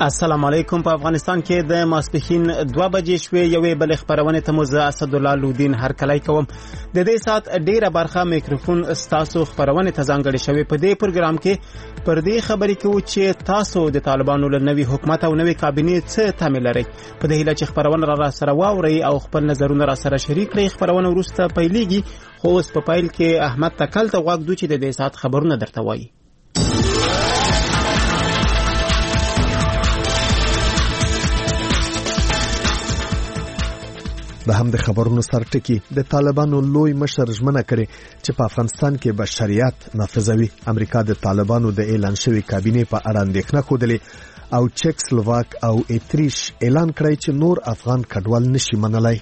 السلام علیکم. په افغانستان کې د ماسپښین 2 بجې شوې یوې بل خبرونه ته مو زه اسدالله لودین هرکلی کوم. د دې سات ډیره برخه میکروفون تاسو خبرونه ته ځانګړې شوې. په دې پروګرام کې پر دې خبرې کوو چې تاسو د طالبانو له نوي حکومت او نوي کابینې څه تمه لرئ. په دې هیله چې خبرونه را سره واورئ او خپل نظرونه را سره شریک کړئ. خبرونه وروسته پیلېږي، خو اوس په پیل کې احمد تکل ته غوږ دو چې د دې سات خبرونه درته وایي. د هم د خبرونو سرټکی د طالبانو لوی مشر ژمنه کړې چې په افغانستان کې به شریعت نافذوي. امریکا د طالبانو د اعلان شوی کابینې په اړه اندېښنه خوده او چک سلوواک او اتریش اعلان کړی چې نور افغان کډوال نشي منلای.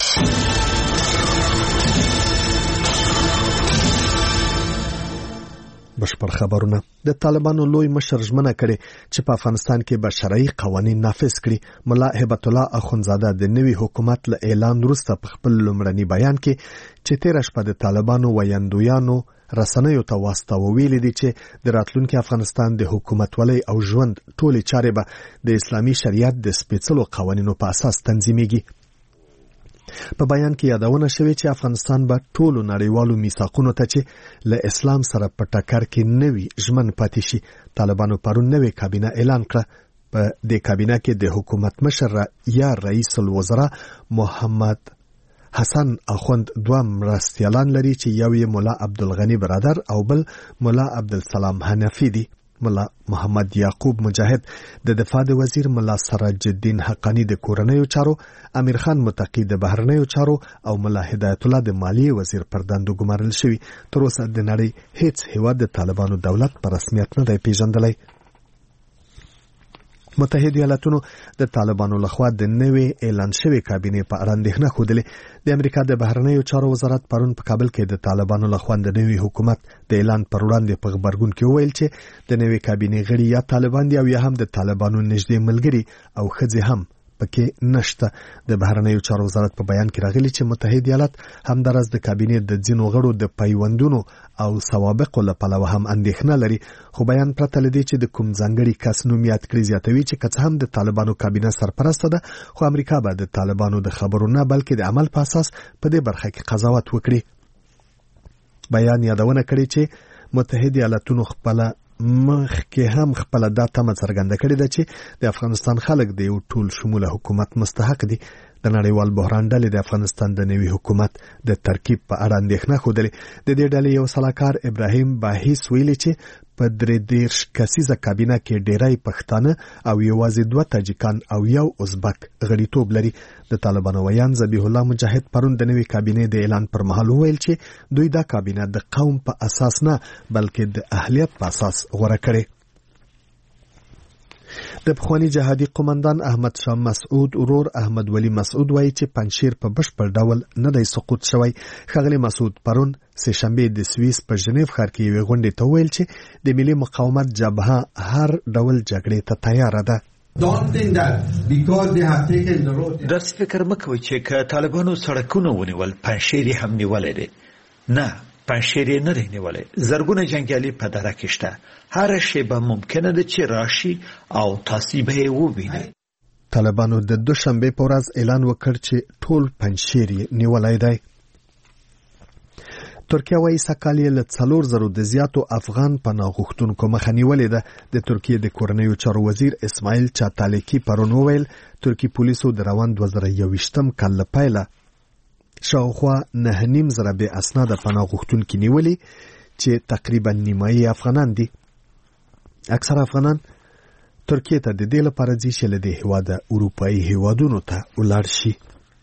بشپړ خبرونه. د طالبانو لوی مشر ژمنه کړې چې په افغانستان کې به شرعي قوانين نافذ کړي. ملا هبت الله اخونزاده د نوي حکومت له اعلان وروسته په خپل لومړني بیان کې چې تیر شپه د طالبانو ویاندویانو رسنیو ته واستاوه ویلي دي چې د راتلونکي افغانستان د حکومت ولې او ژوند ټولې چارې به د اسلامي شریعت د سپېڅلو قوانینو په اساس تنظیمېږي. په بیان کې یادونه شوې چې افغانستان به ټولو نړیوالو میثاقونو ته چې له اسلام سره په ټکر کې نوي ژمن پاتې شي. طالبانو پرون نوې کابینه اعلان کړه. په دې کابینه کې د حکومت مشر یا رئیس الوزرا محمد حسن اخوند دوه مرستیالان لري چې یو یې مولا عبدالغنی برادر او بل مولا عبدالسلام حنفی دی. مولا محمد یعقوب مجاهد د دفاع د وزیر، مولا سراج الدین حقانی د کورنیو چارو، امیر خان متقی د بهرنیو چارو او مولا هدایت الله د مالیې وزیر پر دندو ګمارل شوي. تر اوسه د نړۍ هیڅ هیواد د طالبانو دولت په رسمیت نه دی پیژندلی. متحده ایالاتونو د طالبانو لخوا د نوې اعلان شوی کابینې په اړه اندېښنه خوده. د امریکا د بهرنیو چارو وزارت پرون په کابل کې د طالبانو لخوا د نوي حکومت د اعلان پر وړاندې په خبرګون کې وویل چې د نوې کابینې غړي یا طالبان دي او یا هم د طالبانو نږدې ملګري او ښځې هم پکې نشته. د بهرنیو چارو وزارت په بیان کې راغلی چې متحده ایالات همدارس د کابینې د ځینو غړو د پیوندونو او سوابقو له پلوه هم اندېښنه لري. خو بیان پرته له دې چې د کوم ځانګړي کس نوم یاد کړي زیاتوي چې که څه هم د طالبانو کابینه سرپرسته ده، خو امریکا به د طالبانو د خبرو نه بلکې د عمل په اساس په دې برخه کې قضاوت وکړي. بیان یادونه کړي چې متحده ایالاتونو خپل مخکې هم خپل دا تمه څرګنده کړې ده چې د افغانستان خلک د یو ټول شموله حکومت مستحق دي. د نړیوال بحران ډلې د افغانستان د نوي حکومت د ترکیب په اړه اندېښنه خوده. د دې ډلې یو سلاکار ابراهیم باهیس ویلي چې په 33 کسیزه کابینه کې ډیری پښتانه او یوازې 2 تاجکان او یو ازبک غړیتوب لري. د طالبانو ویان ذبیح الله مجاهد پرون د نوي کابینې د اعلان پر مهال ویل چې دوی دا کابینه د قوم په اساس نه بلکې د اهلیت په اساس غوړه کړي. د پخوانی جهادي قومندان احمد شاه مسعود ورور احمد ولی مسعود وایي چې پنځشیر په بشپړ ډول نه دی سقوط شوی. ښاغلی مسعود پرون سه شنبه د سویس په ژنیو ښار کې یوې غونډې ته ویل چې د ملي مقاومت جبهه هر ډول جګړې ته تیار ده. داسې فکر مه کوئ چې که طالبانو سړکونه ونیول پنځشیر هم نیولی دی. نه، پنځشیر یې نه دی نیولی. زرګونه جنګیالي په دره کې شته. هره شیبه ممکنه ده چې راشي او تاسې به یې ووینئ. طالبانو د دوشنبه په ورځ اعلان وکړ چې ټول پنځشیر یې نیولی دی. ترکیه وايي سکال یې له 4,000 د زیاتو افغان پناه غوښتونکو مخه نیولې ده. د ترکیه د کورنیو چارو وزیر اسماعیل چاتالیکی پرون وویل ترکی پولیسو د روان 2021 کال له پیله شاوخوا 9,500 بې اسناده پناه غوښتونکي نیولي چې تقریبا نیمایي افغانان دي. اکثر افغانان ترکیه ته د دې لپاره ځي چې له دې هېواده اروپایي هېوادونو ته ولاړ شي.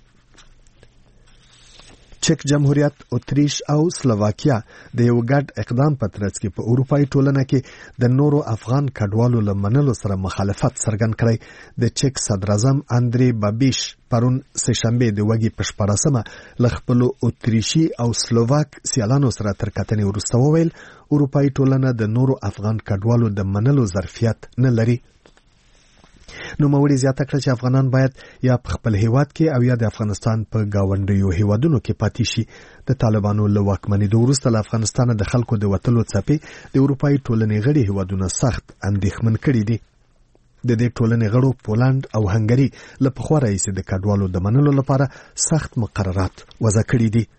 چک جمهوریت، اتریش او سلوواکیا د یو ګډ اقدام په ترڅ کې په اروپایي ټولنه کې د نورو افغان کډوالو له منلو سره مخالفت څرګند کړی. د چک صدر اعظم اندری بابیش پرون سه شنبه د وګي په 14مه له خپلو اتریشي او سلوواک سیالانو سره تر کتنې وروسته وویل اروپایي ټولنه د نورو افغان کډوالو د منلو ظرفیت نه لري. نو موري زیاته کړ چې افغانان باید یا په خپل هیواد کې او یا د افغانستان په گاونډیو هیوادونو کې پاتې شي. د طالبانو له واکمنۍ وروسته له افغانستان د خلکو د وتلو څپې د اروپایي ټولنې غړي هیوادونه سخت اندېښمن کړي دي. د دې ټولنې غړو پولند او هنګري له پخوا راهیسې د کډوالو د منلو لپاره سخت مقررات وضع کړي دي.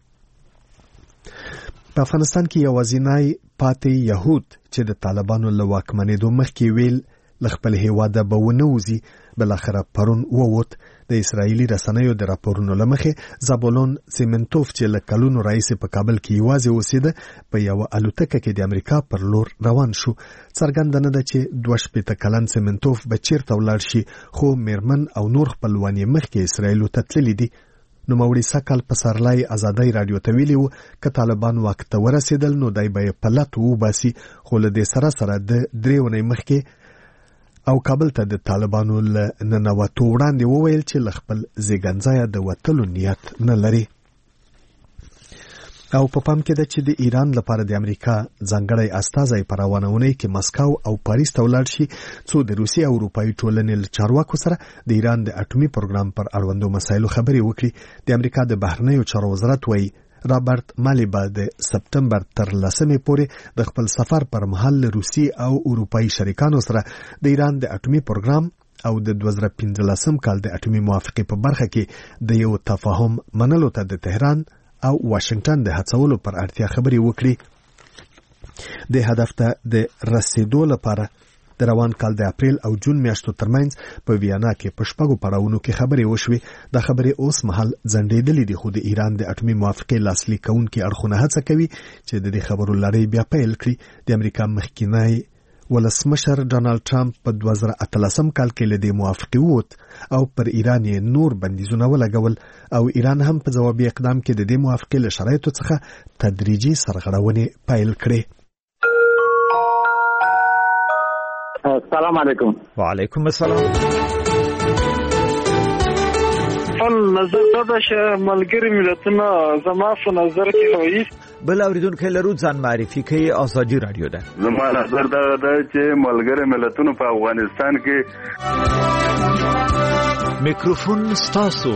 په افغانستان کې یوازینی پاتې یهود چې د طالبانو له واکمنېدو مخکې ویل له خپل هېواده به ونه وځي بالاخره پرون ووت. د اسرایلي رسنیو د راپورونو له مخې زابولون سیمنتوف چې له کلونو راهیسې په کابل کې یوازې اوسېده په یوه الوتکه کې د امریکا پر لور روان شو. څرګنده نه ده چې 22 کلن سیمنتوف به چیرته ولاړ شي، خو میرمن او نور خپلوان یې مخکې اسرایلو ته تللي دي. نوموړي سکل په سرلای ازادۍ رادیو ته ویلي و که طالبان واک ته ورسېدل نو دی به یې په لټ وباسي، خو له دې سره د 3 اونۍ مخکې او کابل ته د طالبانو له ننوتو وړاندې وویل چې له خپل زیږنځایه د وتلو نیت نه لري. او په پام کې ده چې د ایران لپاره د امریکا ځانګړی استازی په روانه اونۍ کې مسکو او پاریس ته ولاړ شي څو د روسیې او اروپایي ټولنې له چارواکو سره د ایران د اټومي پروګرام پر اړوندو مسایلو خبرې وکړي. د امریکا د بهرنیو چارو وزارت وایي رابرټ مالیبا د سپتمبر تر 10 پورې د خپل سفر پر مهال له روسي او اروپایي شریکانو سره د ایران د اټومي پروګرام او د 2015 کال د اټومي موافقې په برخه کې د یو تفاهم منلو ته د تهران او واشنگټن د هڅولو پر اړتیا خبرې وکړي. د هدف ته د رسیدو لپاره د روان کال د اپریل او جون میاشتو ترمنځ په ویانا کې په 6 پړاوونو کې خبرې وشوې. دا خبرې اوس مهال ځنډېدلې دي، خو د ایران د اټومي موافقې لاسلیک کوونکي اړخونه هڅه کوي چې د دې خبرو لړۍ بیا پیل کړي. د امریکا مخکینی ولسمشر ډانلډ ټرمپ په 2018 کال کې له دې موافقې ووت او پر ایران یې نور بندیزونه ولګول او ایران هم په ځوابي اقدام کې د دې موافقې له شرایطو څخه تدریجي سرغړونې پیل کړې. السلام علیکم. وعلیکم السلام. نظر دا چې ملګری ملتونه زما په نظر کې وایي بل اوریدونکو لرو ځان معرفي کوي. ازادي رادیو ده. زما نظر دا چې ملګری ملتونه په افغانستان کې میکروفون ستاسو.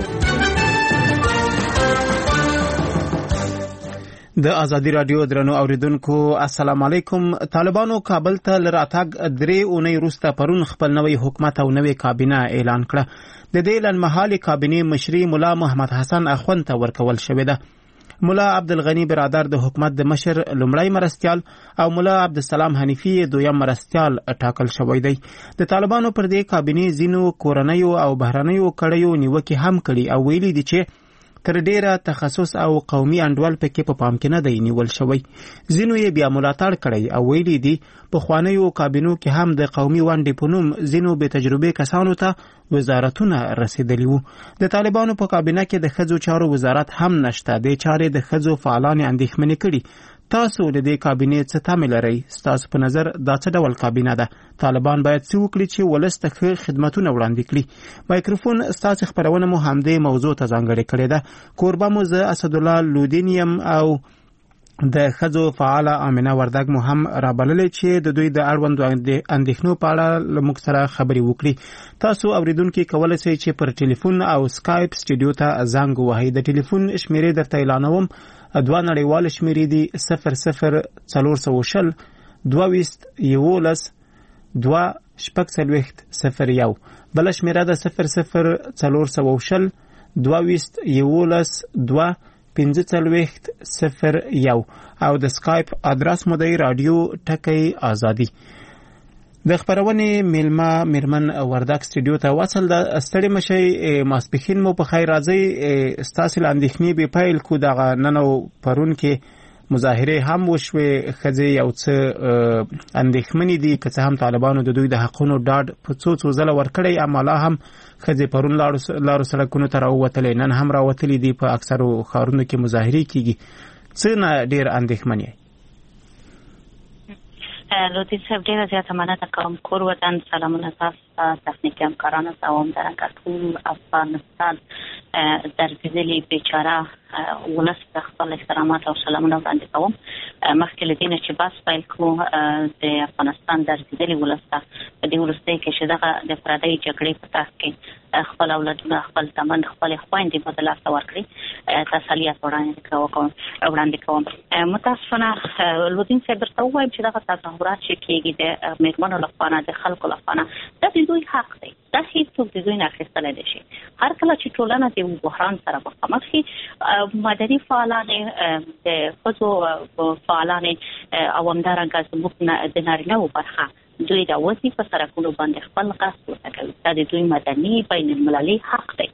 د ازادي رادیو درنو اوریدونکو السلام علیکم. طالبانو کابل ته لراتګ 3 اونۍ وروسته پرون خپل نوې حکومت او نوې کابینه اعلان کړه. د دې لنډمهالې کابینې مشري مولا محمد حسن اخوند ته ورکول شوې ده. مولا عبدالغنی برادر د حکومت د مشر لومړی مرستیال او مولا عبدالسلام حنیفی دویم مرستیال ټاکل شوی دی. د طالبانو پر دې کابینې ځینو کورنیو او بهرنیو کړیو نیوکې هم کړي او ویلي دي چې تر ډیره تخصص او قومي انډول پکې په پام کې نه دی نیول شوی. ځینو یې بیا ملاتړ کړی او ویلي دي په خوانیو کابینو کې هم د قومي ونډې په نوم ځینو بې تجربې کسانو ته وزارتونه رسیدلی وو. د طالبانو په کابینه کې د ښځو چارو وزارت هم نشته. د چارې د ښځو فعالان اندېښمنې کړي. تاسو د دې کابینې څه تمه لرئ؟ ستاسو په نظر دا څه ډول کابینه ده؟ طالبان باید څه وکړي چې ولس ته ښه خدمتونه وړاندې کړي؟ مایکروفون ستاسو خبرونه مو همدې موضوع ته ځانګړې کړې ده. کوربه مو زه اسدالله لودین یم او د ښځو فعاله امینه وردګ مو هم رابللې چې د دوی د اړوندو اندېښنو په اړه له موږ سره خبرې وکړي. تاسو اوریدونکي کولی شئ چې پر ټلیفون او سکایپ سټوډیو ته زنګ ووهئ. د ټلیفون شمیرې درته اعلانوم. 2 نړیوال شمیرې دي 0040 22 11 2 بل شمیره ده 0040 22 11 2 1501 او د سکایپ ادرس مو دی رادیو ټکی ازادي. د خبرونې میرمن وردګ سټوډیو ته وصل د ستړي مشي ماسپخین مو په خیر راځي. ستاسو لاندېخنی به پیل کو دغه ننو پرون کې مظاهره هم وشوي. خځې یو څه اندېښمنې دي که څه هم طالبانو د دوی د حقونو ډاډ په څو ځله ورکړی، اما لا هم خځې پرون لارو سړکونو ته راووتلې، نن هم راوتلې دي. په اکثرو ښارونو کې مظاهرې کیږي. څه نه ډېر اندېښمنې؟ لطفی صاحب ډیره زیاته مننه کوم. کور وطن سلامونه تاسو تخنیکی همکارانو ته او همدارنګه ټول افغانستان درگذلی بیچاره ولس ته خپل احترامات او سلامونه وړاندې کوم. مخکې له دې نه چې بحث پیل کړو د افغانستان د رسېدلي ولسته په دې وروستۍ کې چې دغه د پردۍ جګړې په تحت کې خپل اولادونه خپل تمن خپل خويندې په لاس ورکړي تسلیت وړاندې کوم متاسفانه لودین صاحب درته وایم چې دغه تظاهرات چې کېږي د میرمنو لخوا د خلکو لخوا دا د دوی حق دی دا هیڅوک د دوی نه اخیستلی دی شي هر کله چې ټولنه د بحران سره مخامخ شي مدني فعالانې د ښځو فعالانې او همدارنګه زموږ د نارینه‌و برخه دوی د وظیفه سرکونو باندې خپل قصد وکړي دا د دوی مدني بین المللي حق دی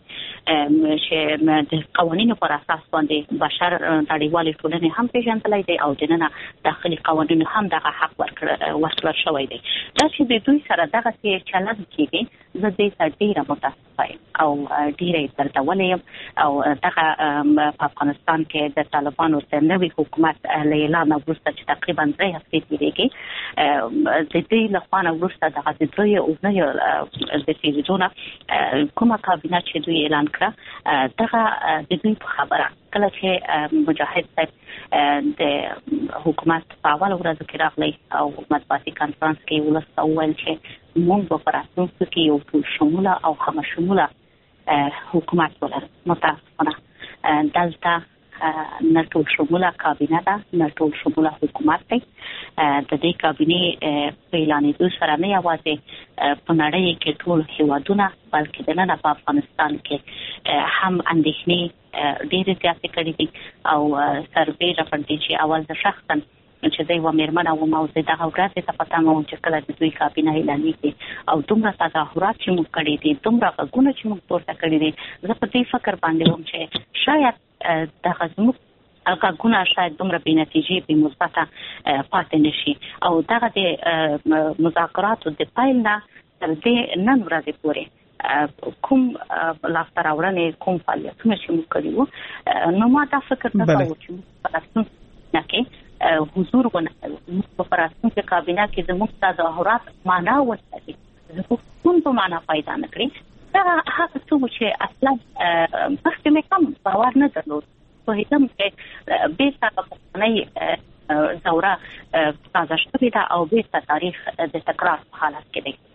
چې د قوانینو پر اساس باندې بشر نړیوالې ټولنې هم پیژندلای دي او دننه داخلي قوانینو هم دغه حق ورکړل شوی دی دا چې د دوی سره دغه چلند کیږي زه دې ته ډیره متاسفه یم او ډیره دردولې یم او دغه په افغانستان کې د طالبانو د نوي حکومت له اعلان وروسته چې تقریبا 3 هفتې تېرېږي د دې لخوا وروسته دغه د دوی اونۍ د تلویزیون کومه کابینه چې دوی اعلان کړه دغه د دوی په خبره کله چې مجاهد صاحب د حکومت په اول ورځ کې راغلی او مطبوعاتي کانفرنس کې ولسته وویل چې موږ په راتلونکي کې یو ټول شموله او همه شموله حکومت ولرو متاسفانه دلته نه ټول شموله کابینه ده نه ټول شموله حکومت دی د دې کابینې په اعلانېدو سره نه یوازې په نړۍ کې ټول هیوادونه بلکې دننه په افغانستان کې هم اندېښنې ډېرې زیاتې کړې دي او سربېره پر دې چې اول د شخصا چې دوی و میرمنه و موضوع دغه ورځ ته پته مو چې کله د دوی کابینه اعلانېږي او دومره تظاهرات چې موږ کړي دي دومره غږونه چې موږ پورته کړي دي زه په دې فکر باندې وم چې شاید دغه زموږ غږونه شاید دومره بې نتیجې بې مثبته پاتې نشي او دغه د مذاکراتو د پیل نه تر دې نن ورځې پورې کوم لاسته راوړنې کوم فعالیتونه چې موږ کړي وو نو ما دا فکر نه کاوه چې موږ په راتلونکي کې حضور ونکړو په فرانسې کابینه کې زموږ تظاهرات معنا ولري زموږ کوم په معنا پیدا نه کړی دا هغه څه چې اصلا مخکې مې کوم باور نه درلود په هیڅ کې بیرته په نه دوره تازه شوې ده او بیرته تاریخ د تکرار په حالت کې دی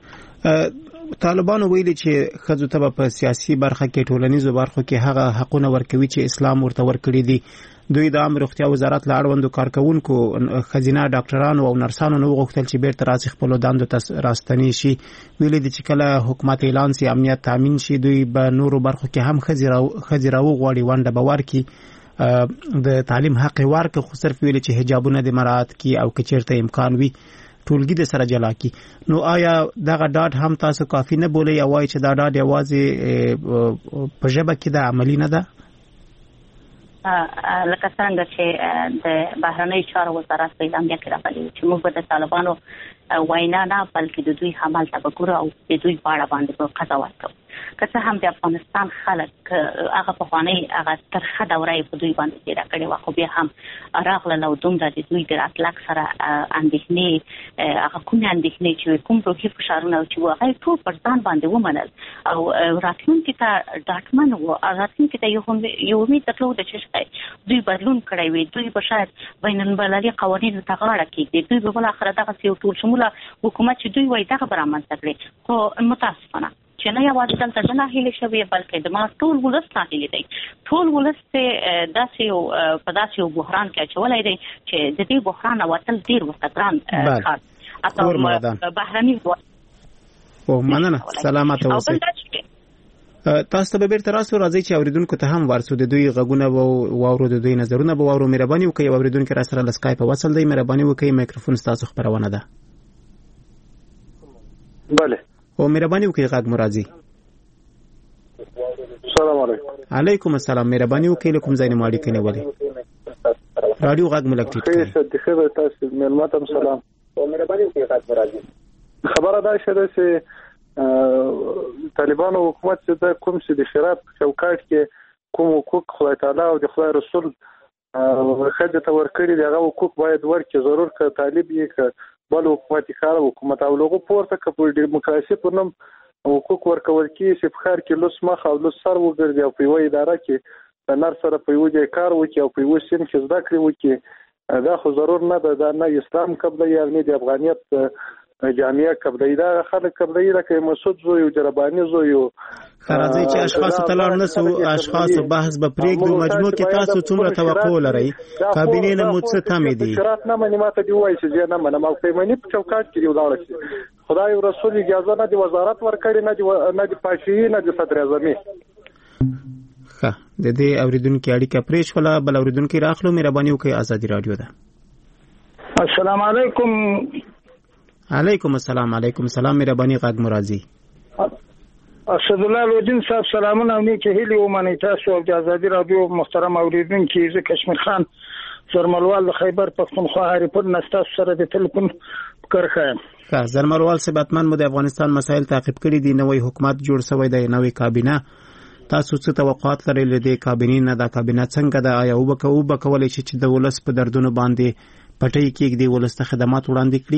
طالبانو ویلي چې ښځو ته په سیاسي برخه کې ټولنیزو برخو کې هغه حقونه ورکوي چې اسلام ورته ورکړي دي دوی د عامه روغتیا وزارت له اړوندو کارکونکو ښځینه ډاکټرانو او نرسانو نو غوښتل چې بیرته راځي خپل دندو ته راستنی شي ویلي دي چې کله حکومت اعلان سي امنیت تامین شي دوی به نورو برخو کې هم ښځې راوغواړي ونډه به ورکړي د تعلیم حق ورکړي خو صرف ویلي چې حجابونه د مراعات کی او کچیرته امکان وي ټولګي د سره جلا کی نو آیا دغه ډاډ هم تاسو کافي نه بولي او وايي چې دا ډاډ یوازې په ژبه کې د عملی نه ده لکه څنګه چې د بهرنیو چارو وزارت په اعلامیه کې راغلي چې موږ د طالبانو وینا نه بلکې د دوی حمل تبګور او د دوی باړه باندې په قضاوت کوي که څه هم د افغانستان خلک هغه په خواني هغه ترخه دوره په دوی باندې تیر کړي واخو بیا هم راغله نو دومره د دوی د اطلاق سره اندېښنې هغه کوم اندېښنې چې کوم روحي فشارونه چې هغه ټول پر ځان باندې ومنل او راتلونکي ته ډاټمن وو راتلونکي ته یو امید درلود چې دوی بدلون کړی وي دوی به شاید بین المللي قوانینو ته غاړه کېږدي دوی به بل اخر دغه یو ټول شموله حکومت چې دوی وایي دغه برآمد کړي خو متاسفانه چې نه یوازې دلته د ناهیلې شوې بلکې د ما ټول ولس ناهیلې دی ټول ولس ته داسې په داسې یو بحران کې اچولی دی چې د دې بحران وتل ډېر ورته ګران کار اته بهرني او مننه سلامت اوسئ تاسو ته بیرته راځي چې اوریدونکو ته هم ورسو د دوی غږونه واورو د دوی نظرونه به واورو مهرباني وکړئ اوریدونکو را سره لسکای په وصل دی مهرباني وکړئ میکروفون تاسو خبرونه ده بله او مهرباني وکړئ غږ مرادي السلام علیکم علیکم السلام مهرباني وکړئ کوم ځای نه ماړی کنه ولې رادیو غږ ملک ټیټ خیر تاسو ملماتم سلام او مهرباني وکړئ غږ مرادي خبره دا شته چې طالبانو حکومت چې کوم څه د شراب چوکاټ کې کوم حقوق خدای تعالی او د خدای رسول خدای ته ورکړي دغه حقوق باید ورکړي ضرور ک طالب یې ک بل حکومتي کار حکومت او لوګو پورته کپل ډیموکراسي په نوم حقوق ورکول کې سفخار کې لوس مخ او لوس سر وګرځي او په وای اداره کې نر سره په یو ځای کار وکړي او په یو سیم کې زده کړې وکړي دا خو ضرور نه ده، دا نه اسلام قبلوي او نه د افغانیت جامعه قبلوي، دا خلک قبلوي لکه مسعود زوی او جرباني زوی او راځي چې اشخاص ته لاړ نسو، اشخاص بحث به پرېږدو. مجموع کې تاسو څومره توقع لرئ؟ کابینې نه مو څه تمې دي؟ شرایط نه مني، ماته دی وایي چې زه نه منم، او پیماني په چوکاټ کې دی ولاړ شي. خدای او رسول اجازه نه دی وزارت ورکړي، نه دی پاشي، نه دی صدر اعظمي. ښه، د دې اوریدونکو اړیکه پرې شوله. بل اوریدونکو راخلو، مهرباني وکړئ. ازادي رادیو ده. السلام علیکم. علیکم السلام. علیکم السلام. مهرباني غږ مرازي. اسد الله لودین صاحب سلامونه او نیکه هیلې ومنئ تاسو او د ازادي رادیو محترم اوریدونکي. زه کشمیر خان زرملوال د خیبر پښتونخوا هریپور نه تاسو سره د ټلیفون کرخه یم. ښه، زرملوال صاحب، حتماً مو د افغانستان مسایل تعقیب کړي دي. نوې حکومت جوړ شوی دی، نوې کابینه. تاسو څه توقعات لرئ له دې کابینې نه؟ دا کابینه څنګه ده؟ آیا وبکولی شي چې د ولس په دردونو باندې پټۍ کېږدي، ولس ته خدمات وړاندې کړي؟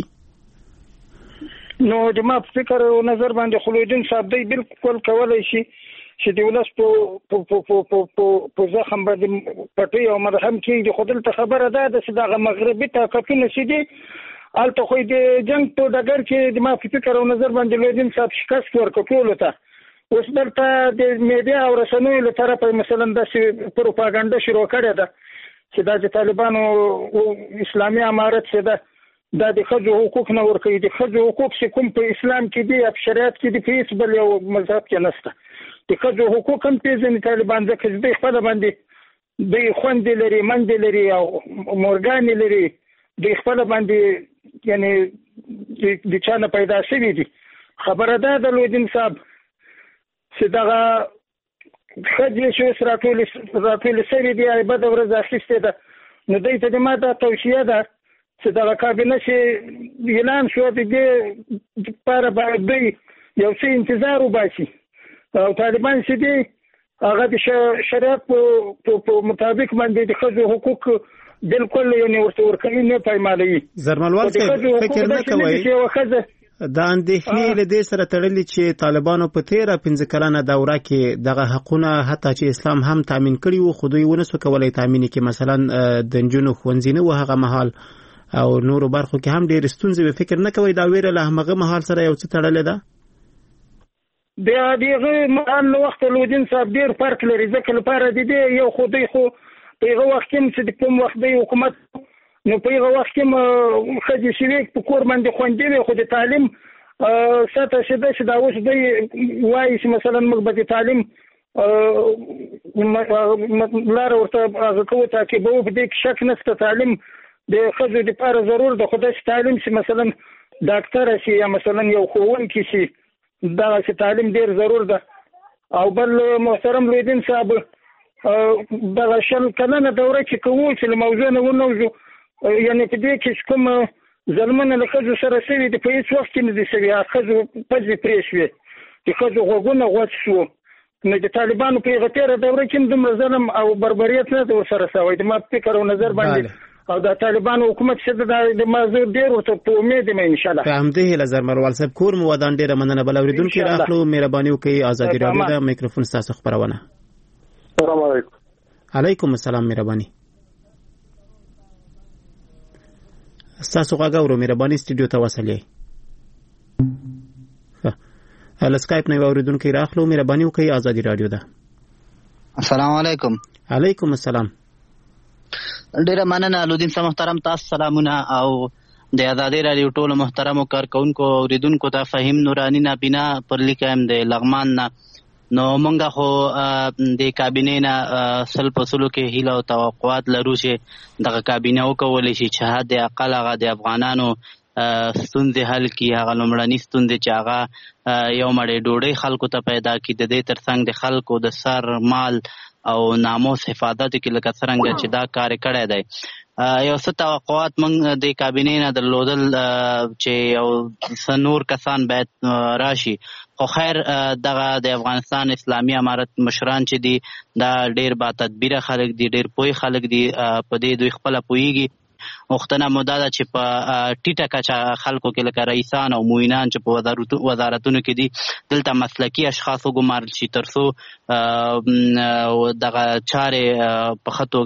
نو د ما په فکر او نظر باندې خلودین صاحب دی بالکل کولای شي چې د ولس په زخم باندې پټۍ او مرهم کېږدي. خو دلته خبره ده چې دغه مغربي طاقتونه چې دي هلته خو د جنګ په ډګر کې د ما په فکر او نظر باندې لودین صاحب شکست ورکړ ټولو ته. اوس دلته د میډیا او رسنیو له طرفه مثلا داسې پروپاګاندا شروع کړې ده چې دا د طالبانو اسلامي امارت چې ده دا د ښځو حقوق نه ورکوي. د ښځو حقوق چې کوم په اسلام کې دي، په شریعت کې دي، په هېڅ بل یو مذهب کې نشته. د ښځو حقوق هم پېژني طالبان، ځکه چې دوی خپله باندې دوی خوندې لري، مندې لري او مورګانې لري. دوی خپله باندې یعنې د چا نه پیدا شوي دي. خبره دا ده لودین صاحب چې دغه ښځې چې اوس راټولې شوي دي، بده ورځ اخیستې ده، نو دوی ته د ما دا توصیه ده چې دغه کابینه چې اعلان شو د دې لپاره باید دوی یو څه انتظار وباسي او طالبان چې دي هغه د شریعت په مطابق باندې د ښځو حقوق بالکل یعنې ورته ورکوي، نه پایمالوي. زرملوال صاحب، فکر نه کوئ دا اندېښنې له دې سره تړلي چې طالبانو په تېره 15 کلنه دوره کې دغه حقونه حتی چې اسلام هم تامین کړي وو، خو دوی ونسو کولی تامین کړي؟ مثلا د نجونو ښوونځي نه وو هغه مهال او نورو برخو کې هم ډېر ستونزې وي. فکر نه کوئ دا ویره له همغه مهال سره یو څه تړلې ده؟ د هغه مهال له وخته لودین صاحب ډېر فرق لري، ځکه لپاره د دې یو خو دوی خو په هغه وخت کې چې د کوم وخت دی حکومت، نو په هغه وخت کې ښځې شوې په کور باندې خوندې وي، خو د تعلیم سطح چې ده چې دا اوس دوی وایي چې مثلا موږ به د تعلیم لاره ورته هغه کوو تعقیبوو. په دې کې شک نشته، تعلیم د ښځو دپاره ضرور ده، خو داسې تعلیم چې مثلا ډاکټره شي یا مثلا یو ښوونکي شي، دغسې تعلیم ډېر ضرور ده. او بل محترم لودین صاحب، دغه 20 کلنه دوره چې کوو چې له موضوع نه ونوځو، یعنې په دې کې کوم ظلمونه له ښځو سره شوي دي په هېڅ وخت کې نه دي شوي. ښځو پزې پرې شوې، د ښځو غوږونه غوڅ شو. نو د طالبانو په هغه تېره دوره کې هم دومره ظلم او بربریت نه دی ورسره شوی. د ما فکر او نظر باندې او د طالبانو حکومت چې د موضوع ډېر ورته په امید یم انشاءالله. په همدې هیله زرملوال صاحب، کور مو ودان، ډېره مننه. بل اورېدونکي راخلو، مهرباني وکړئ. ازادي رادیو ده، میکروفون ستاسو خپرونه. السلام علیکم. علیکم السلام. مهرباني ستاسو غږ اورو، مهرباني سټوډیو ته وصلئ. له سکایپ نه یو اورېدونکی راخلو، مهرباني وکړئ. ازادي رادیو ده. السلام علیکم. علیکم السلام. ډیره مننه لودین صاحب محترم، تاسو سلامونه او د ازادي رادیو ټولو محترمو کارکونکو اوریدونکو ته فهیم نورانی نابینا پر لیکم د لغمان نه. نو مونږه خو د کابینې نه سل په سلو کې هیله او توقعات لرو چې دغه کابینه وکولی شي چې حد اقل هغه د افغانانو ستونزې حل کړي. هغه لومړني ستونزې چې هغه یو مړۍ ډوډۍ خلکو ته پیدا کړي، د دې ترڅنګ د خلکو د سر مال او ناموس حفاظت کې لکه څرنګه چې دا کار کړی دی. یو څه توقعات موږ د کابینې نه درلودل چې یو څه نور کسان باید راشي، خو خیر دغه د افغانستان اسلامي امارت مشران چې دي دا ډېر با تدبیره خلک دي، ډېر پوه خلک دي، په دې دوی خپله پوهېږي. وختونه موده ده چې په ټیټه کچه خلکو کې لکه رئیسان او معینان چې په وزارتونو کې دي دلته مسلکي اشخاص وګمارل شي تر څو دغه چارې په ښه توګه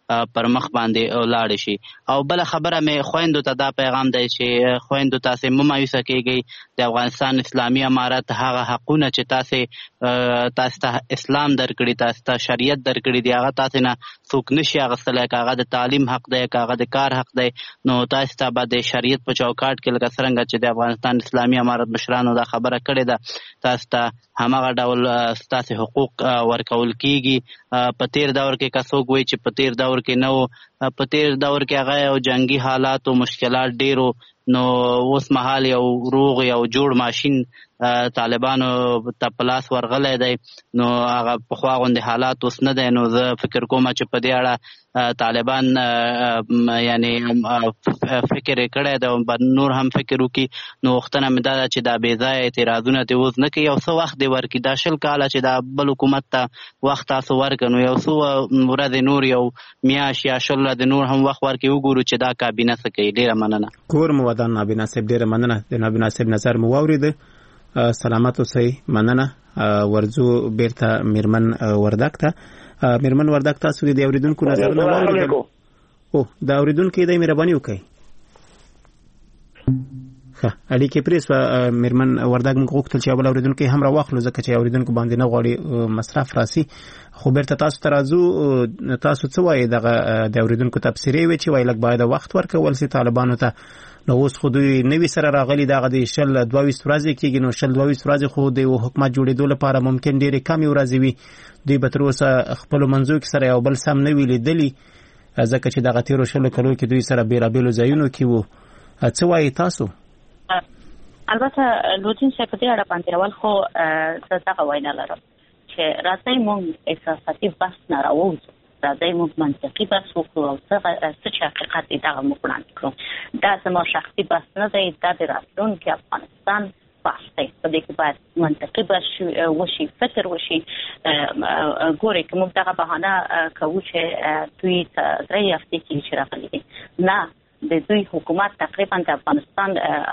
پر مخ باندې ولاړ شي. او بل خبره مې خويندو ته دا پیغام دی چې خويندو تاسو ممایوسه کیږئ. د افغانستان اسلامي امارت هغه حقونه چې تاسو ته اسلام درکړي، تاسو ته شریعت درکړي دی، هغه تاسو نه څوک نشي اخیستلی. هغه د تعلیم حق دی، هغه د کار حق دی، نو تاسو ته به د شریعت په چوکاټ کې لکه څرنګه چې د افغانستان اسلامي امارت مشرانو دا خبره کړې ده، تاسو ته هماغه ډول ستاسو حقوق ورکول کیږي. په تیر دور کې که څوک وایي چې په تیر دور کې نه و، په تیر دور کې هغه یو جنگي حالات او مشکلات ډیرو، نو اوس مهال یو روغ یو جوړ ماشین طالبانو ته پلاس ورغلی دی، نو هغه پخوا غوندې حالات اوس نه دی. نو زه فکر کوم چې په دې اړه طالبان یعنی فکر یې کړی دی او نور هم فکر وکړي. نو غوښتنه مې دا ده چې دا بې ځایه اعتراضونه دې اوس نه کوي، یو څه وخت دې ورکړي. دا 20 کاله چې دا بل حکومت ته وخت تاسو ورکړئ، نو یو څو ورځې نور، یو میاشت یا 20 ورځې نور هم وخت ورکړي، وګورو چې دا کابینه څه کوي. ډېره مننه. کور مو ودان نابینا صاحب، ډېره مننه. د نابینا صاحب نظر مو واورېده، سلامت اوسئ. مننه. ورځو بیرته میرمن وردک ته. میرمن وردک تاسو د اوریدونکو نظرونه واورېدل؟ او د اوریدونکو د مهرباني وکړئ. ښه اړیکې پرې سوه. میرمن وردک موږ غوښتل چې اول اوریدونکو هم راواخلو ځکه چې اوریدونکو باندې نه غواړي مصرف راسي. خو بیرته تاسو ته راځو. تاسو څه وایئ دغه د اوریدونکو تبصرې وې چې وایي لږ باید وخت ورکول سي طالبانو ته؟ نو اوس خو دوی نوي سره راغلي، دغه د 22 ورځې کېږي. نو 22 ورځې خو د حکومت جوړېدو لپاره ممکن ډېرې کمې ورځې وي. دوی به تر اوسه خپلو منځو کې سره یو بل سم نه وي لیدلي، ځکه چې دغه تېرو 20 کلو کې دوی سره بېلابېلو ځایونو کې وو. څه وایي تاسو؟ البته لودین صاحب په دې اړه باندې اول خو زه دغه وینا لرم چې راځئ موږ احساساتي بحث نه راووځو، راځئ موږ منطقي بحث وکړو او څه چې حقیقت دی دغه موږ وړاندې کړو. دا زما شخصي بحث نه دی، دا د راتلونکي افغانستان بحث دی. په دې کې باید منطقي بحث وشي، فکر وشي. ګورئ که موږ دغه بهانه کوو چې دوی 3 هفتې کېږي چې راغلي دي، نه د دوی حکومت تقریبا د افغانستان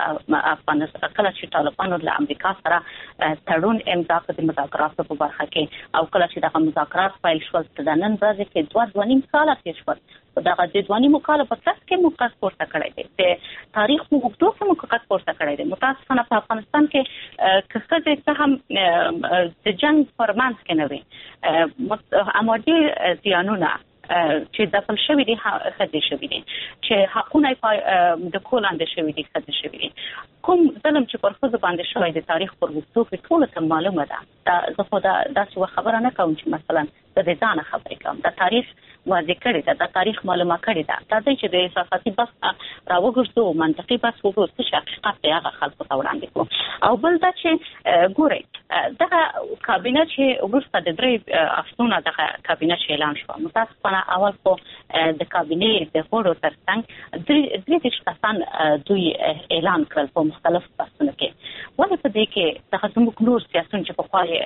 کله چې طالبانو له امریکا سره تړون امضا کړ د مذاکراتو په برخه کې، او کله چې دغه مذاکرات پیل شول د نن ورځې کې 2.5 کاله تېر شول. دغه د 2.5 کاله په ترڅ کې موږ قد پورته کړی دی، د تاریخ موږ اوږدو کې موږ قد پورته کړی دی. متاسفانه په افغانستان کې که ښځې څه هم د جنګ پر منځ کې نه وي، اما ډېر زیانونه چې دفل شوی دي ښځې شوي دي، چې حقونه د کول لاندې شوي دي ښځې شوي دي. کوم ظلم چې پر ښځو باندې شوی د تاریخ پر اوږدو کې ټولو ته معلومه ده. زه خو داسې یوه خبره نه کوم چې مثلا زه د ځانه خبرې کوم. دا تاریخ واضح کړې ده، دا تاریخ معلومه کړې ده. دا دی چې د احساساتي بحث راوګرځو، منطقي بحث وکړو، څه چې حقیقت دی هغه خلکو ته وړاندې کړو. او بل دا چې ګورئ دغه کابینه چې وروسته د 3 هفتونو دغه کابینه چې اعلان شوه، متاسفانه اول خو د کابینې د غړو ترڅنګ 3 کسان دوی اعلان کړل په مختلفو بحثونو کې. ولې په دې کې دغه زموږ نور سیاسون چې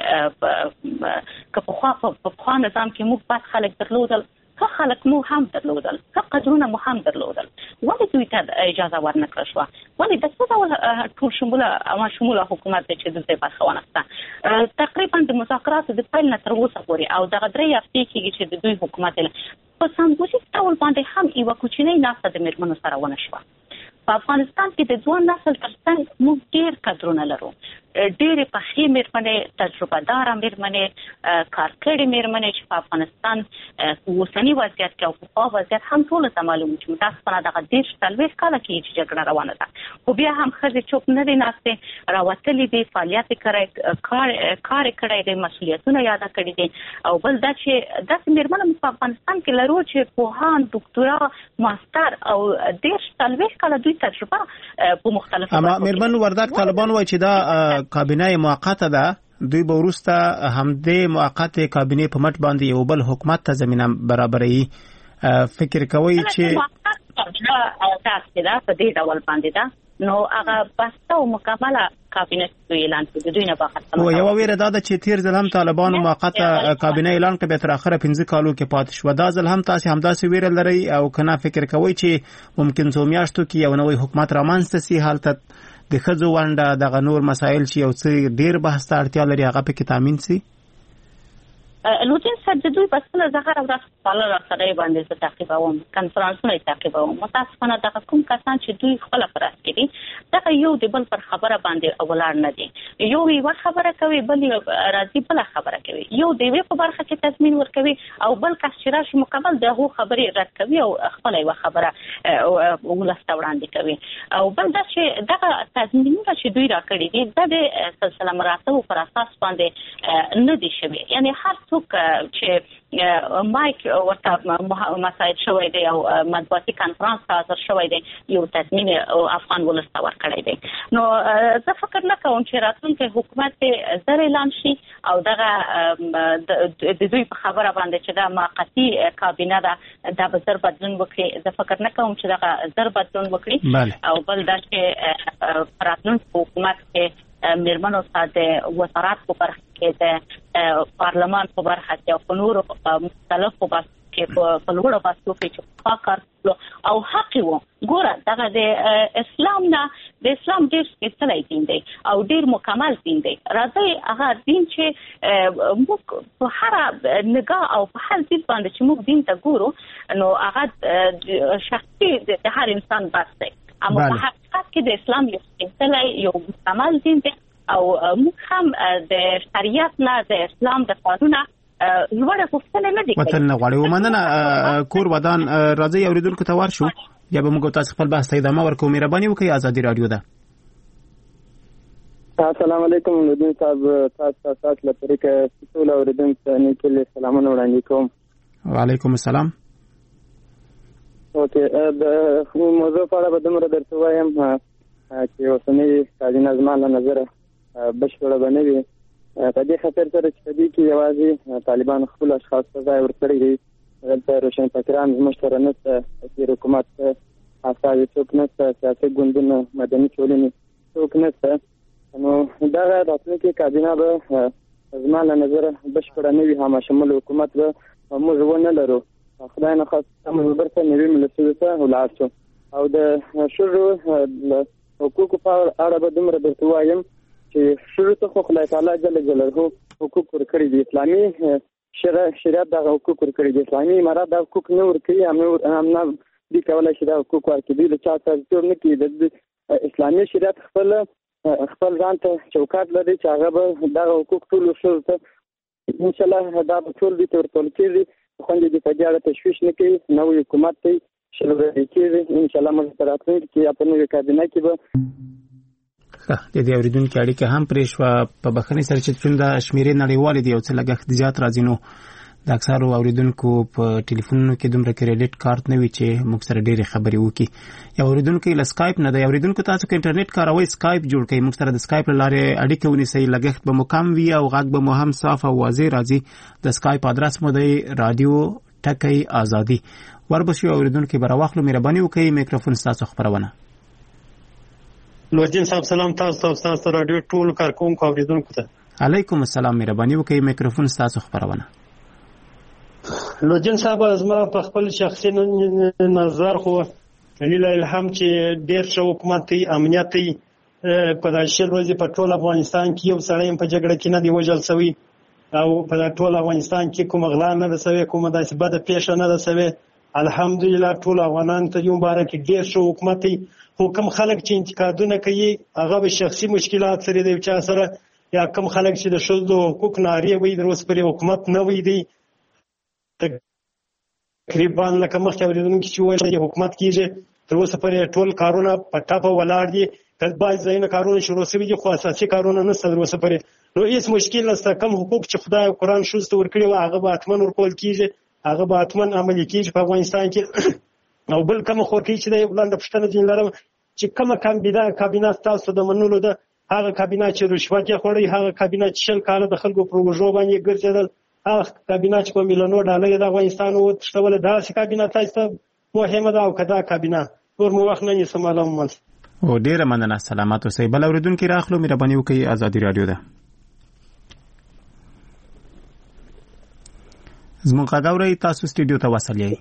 پخوا نظام کې موږ بد خلک درلودل، ښه خلک مو هم درلودل، ښه قدرونه مو هم درلودل، ولې دوی ته اجازه ورنکړل شوه؟ ولې د څه ډول ټول شموله حکومت دی چې دلته برخه وانخته؟ تقریبا د مذاکراتو د پیل نه تر اوسه پورې او دغه 3 هفتې کېږي چې د دوی حکومت په سمبولیک ډول باندې هم یوه کوچنۍ ناسته د میرمنو سره ونه شوه. په افغانستان کې د ځوان نسل ترڅنګ موږ ډېر قدرونه لرو، ډېرې پخې میرمنې، تجربه داره میرمنې، کارکړې میرمنې چې په افغانستان اوسني وضعیت کې او پخوا وضعیت هم ټولو ته معلوم چې متاسفانه دغه 30 کاله کېږي چې جګړه روانه ده، خو بیا هم ښځې چوپ نه دي ناستې، راوتلې دي، فعالیت یې کړی، کار یې کړی دی، مسؤلیتونه یاده کړي دي. او بل دا چې داسې میرمنه موږ په افغانستان کې لرو چې پوهان، ډاکټرا، ماستر او 30 کاله دوی تجربه په مختلفو. اما میرمن وردک طالبان وایي چې دا کابینه موقته ده، دوی به وروسته همدې موقته کابینه په مټ باندې یو بل حکومت ته زمینه برابروي. فکر کوي چې تاسو دا په دې ډول باندې ده، نو هغه بسته او مکمله کابینه اعلان کړي دوی نه باخت. او یو ویره دا چې تیر ځل هم طالبانو موقته کابینه اعلان کړه، به تر اخره 15 کالو کې پاتې شو. دا ځل هم تاسو همداسې ویره لري او کنه فکر کوي چې ممکن څو میاشتو کې یو نوې حکومت رامنځته شي، حالت د ښځو ونډه، دغه نور مسایل چې یو څه ډیر بحث ته اړتیا لري هغه پکې تامین شي؟ لوټین صاحب د دوی بسنه زغره ورځ په لاره سره باندې څه تعقیبوم کنفرانسونه تعقیبوم متاسفانه د کوم کسان چې دوی خپل پراس کړي دا یو د بل پر خبره باندې اولار نه دي یو یو خبره کوي بل راځي بل خبره کوي یو د وی په برخه کې تضمین ورکوي او بل کس چې راشي مکمل دغه خبرې رد کوي او خپل یو خبره ولسته وړاندې کوي او بل دا چې دغه تضمینونه چې دوی راکړي دي د سلسله مراتب پر اساس باندې نه دي شوی یعنی هر څوک چې مایک ورته مساعد شوی دی او مطبوعاتي کانفرنس حاضر شوی دی یو تضمین افغان ولسته ورکړی دی نو زه فکر نه کوم چې راتلونکي حکومت زر اعلان شي او دغه د دوی په خبره باندې چې دا موقتی کابینه ده دا به زر بدلون وکړي زه فکر نه کوم چې دغه زر بدلون وکړي او بل دا چې راتلونکي حکومت کې میرمنو ساده وزارت په برخه کې د پارلمان په برخه کې او نور مختلفو برخو کې په لوړو باسو کې چې کار او حق وو ګوره دغه د اسلام نه د اسلام ډېر سپېڅلی دین دی او ډېر مکمل دین دی راځي هغه دین چې موږ په هر نگاه او په هر ځای باندې چې موږ دین ته ګورو نو هغه شخصي د هر انسان بس دی اما په حقیقت کې د اسلام یو سپېڅلی یو مکمل دین دی او موږ هم د شریعت نه د اسلام د قانونه لوړه غوښتنه نه دي وطن نه غواړي ومننه کور ودان راځي اوریدونکو ته ورشو یا به موږ تاسو خپل بحث ته ادامه ورکوو مهرباني وکړئ ازادي رادیو ده السلام علیکم لودین صاحب تاسو لپاره کې ټول اوریدونکو ته نیکه سلامونه وړاندې کوم وعلیکم السلام اوکې د موضوع په اړه به دومره درته وایم چې اوسنۍ کابینه زما له نظره بشپړه به نه وي په دې خاطر سره چې په دې کې یوازې طالبان خپل اشخاص ته ځای ورکړی دی دلته روشنفکران زموږ سره نشته چې حکومت استازي څوک نشته سیاسي ګوندونه مدني ټولنې څوک نشته نو دغه راتلونکې کابینه به زما له نظره بشپړه نه وي همشمول حکومت به موږ ونه لرو خدای نه خواست موږ برته نوي ملتونو ته ولاړ شو او د شروع حقوقو په اړه به دومره درته وایم چې شروع ته خو خدای تعالی جل جلاله حقوق ورکړي دي اسلامي شریعت د حقوق ورکړي دي اسلامي امارات د حقوق نه ورکړي هم نه دي کولای شي د حقوق ورکړي دي چې تاسو ټول نه کیږي د اسلامي شریعت خپل ځان ته چوکاټ لري چې هغه به د حقوق ټول شو ته ان شاء الله دا ټول دي تر ټول کېږي خو دې په دې اړه تشویش نه کوي نو حکومت ته شروع کېږي ان شاء الله موږ تر راتلونکي کې په نوې کابینه کې به د دې اوریدونکو اړیکه هم پرې شو په بخښنې سره چې څنګه شمیرې نړیوالې دی او څه لګښت زیات راځي نو د اکثرو اوریدونکو په ټلیفونونو کې دومره کریډټ کارت نه وي چې موږ سره ډېرې خبرې وکړي یا اوریدونکو له سکایپ نه دی اوریدونکو تاسو کې انټرنیټ کاروي سکایپ جوړ کړئ موږ سره د سکایپ لارې اړیکه ونیسئ لګښت به مو کم وي او غږ به مو هم صاف او واضح راځي د سکایپ ادرس مو دی رادیو ټکی ازادي وربشي اوریدونکو به راوخلو مهرباني وکړئ میکروفون تاسو خبرونه لوجین صاحب سلام تاسو رادیو ټول کارکونکو اوریدونکو ته علیکم السلام مهرباني وکړئ میکروفون تاسو خبرونه لوجین صاحب زما په خپل شخصي نظر خو لیلا الهام چې ډېر ښه حکومت دی امنیت دی په داسې ورځې په ټول افغانستان کې یو سړی په جګړه کې نه دی وژل شوی او په ټول افغانستان کې کوم غلا نه ده شوې کومه داسې بده پیښه نه ده شوې الحمدلله ټول افغانان ته یو مبارک ډېر ښه حکومت دی خو کوم خلک چې انتقادونه کوي هغه به شخصي مشکلات سره دی چا سره یا کوم خلک چې د ښځو حقوق نارې وي در اوسه پرې حکومت نه وي دی تقریبا لکه مخکې اورېدونکي چې وویل حکومت کېږي تر اوسه پرې ټول کارونه په ټاپه ولاړ دي بعض ځایونه کارونه شروع شوي دي خو اساسي کارونه نشته تر اوسه پرې نو هېڅ مشکل نشته کوم حقوق چې خدای او قرآن ښځو ته ورکړي وو هغه به حتما ورکول کېږي هغه به حتما عملي کېږي په افغانستان کې او بل کومه خورکۍ چې دی وړاندې پوښتنه ځینې لرم چې کومه کابینه ستاسو د منلو ده هغه کابینه چې رشوت یې خوړی هغه کابینه چې 20 کاله د خلکو پر اوږو باندې ګرځېدل هغه کابینه چې په میلیونو ډالر د افغانستان وتښتوله داسې کابینه تاسو ته مهمه ده او که دا کابینه نور مو وخت نه نیسم معلومات او ډېره مننه سلامات اوسئ بل اورېدونکي راخلو مهرباني وکړئ ازادي رادیو ده زموږ غږ اورئ تاسو سټوډیو ته وصل یئ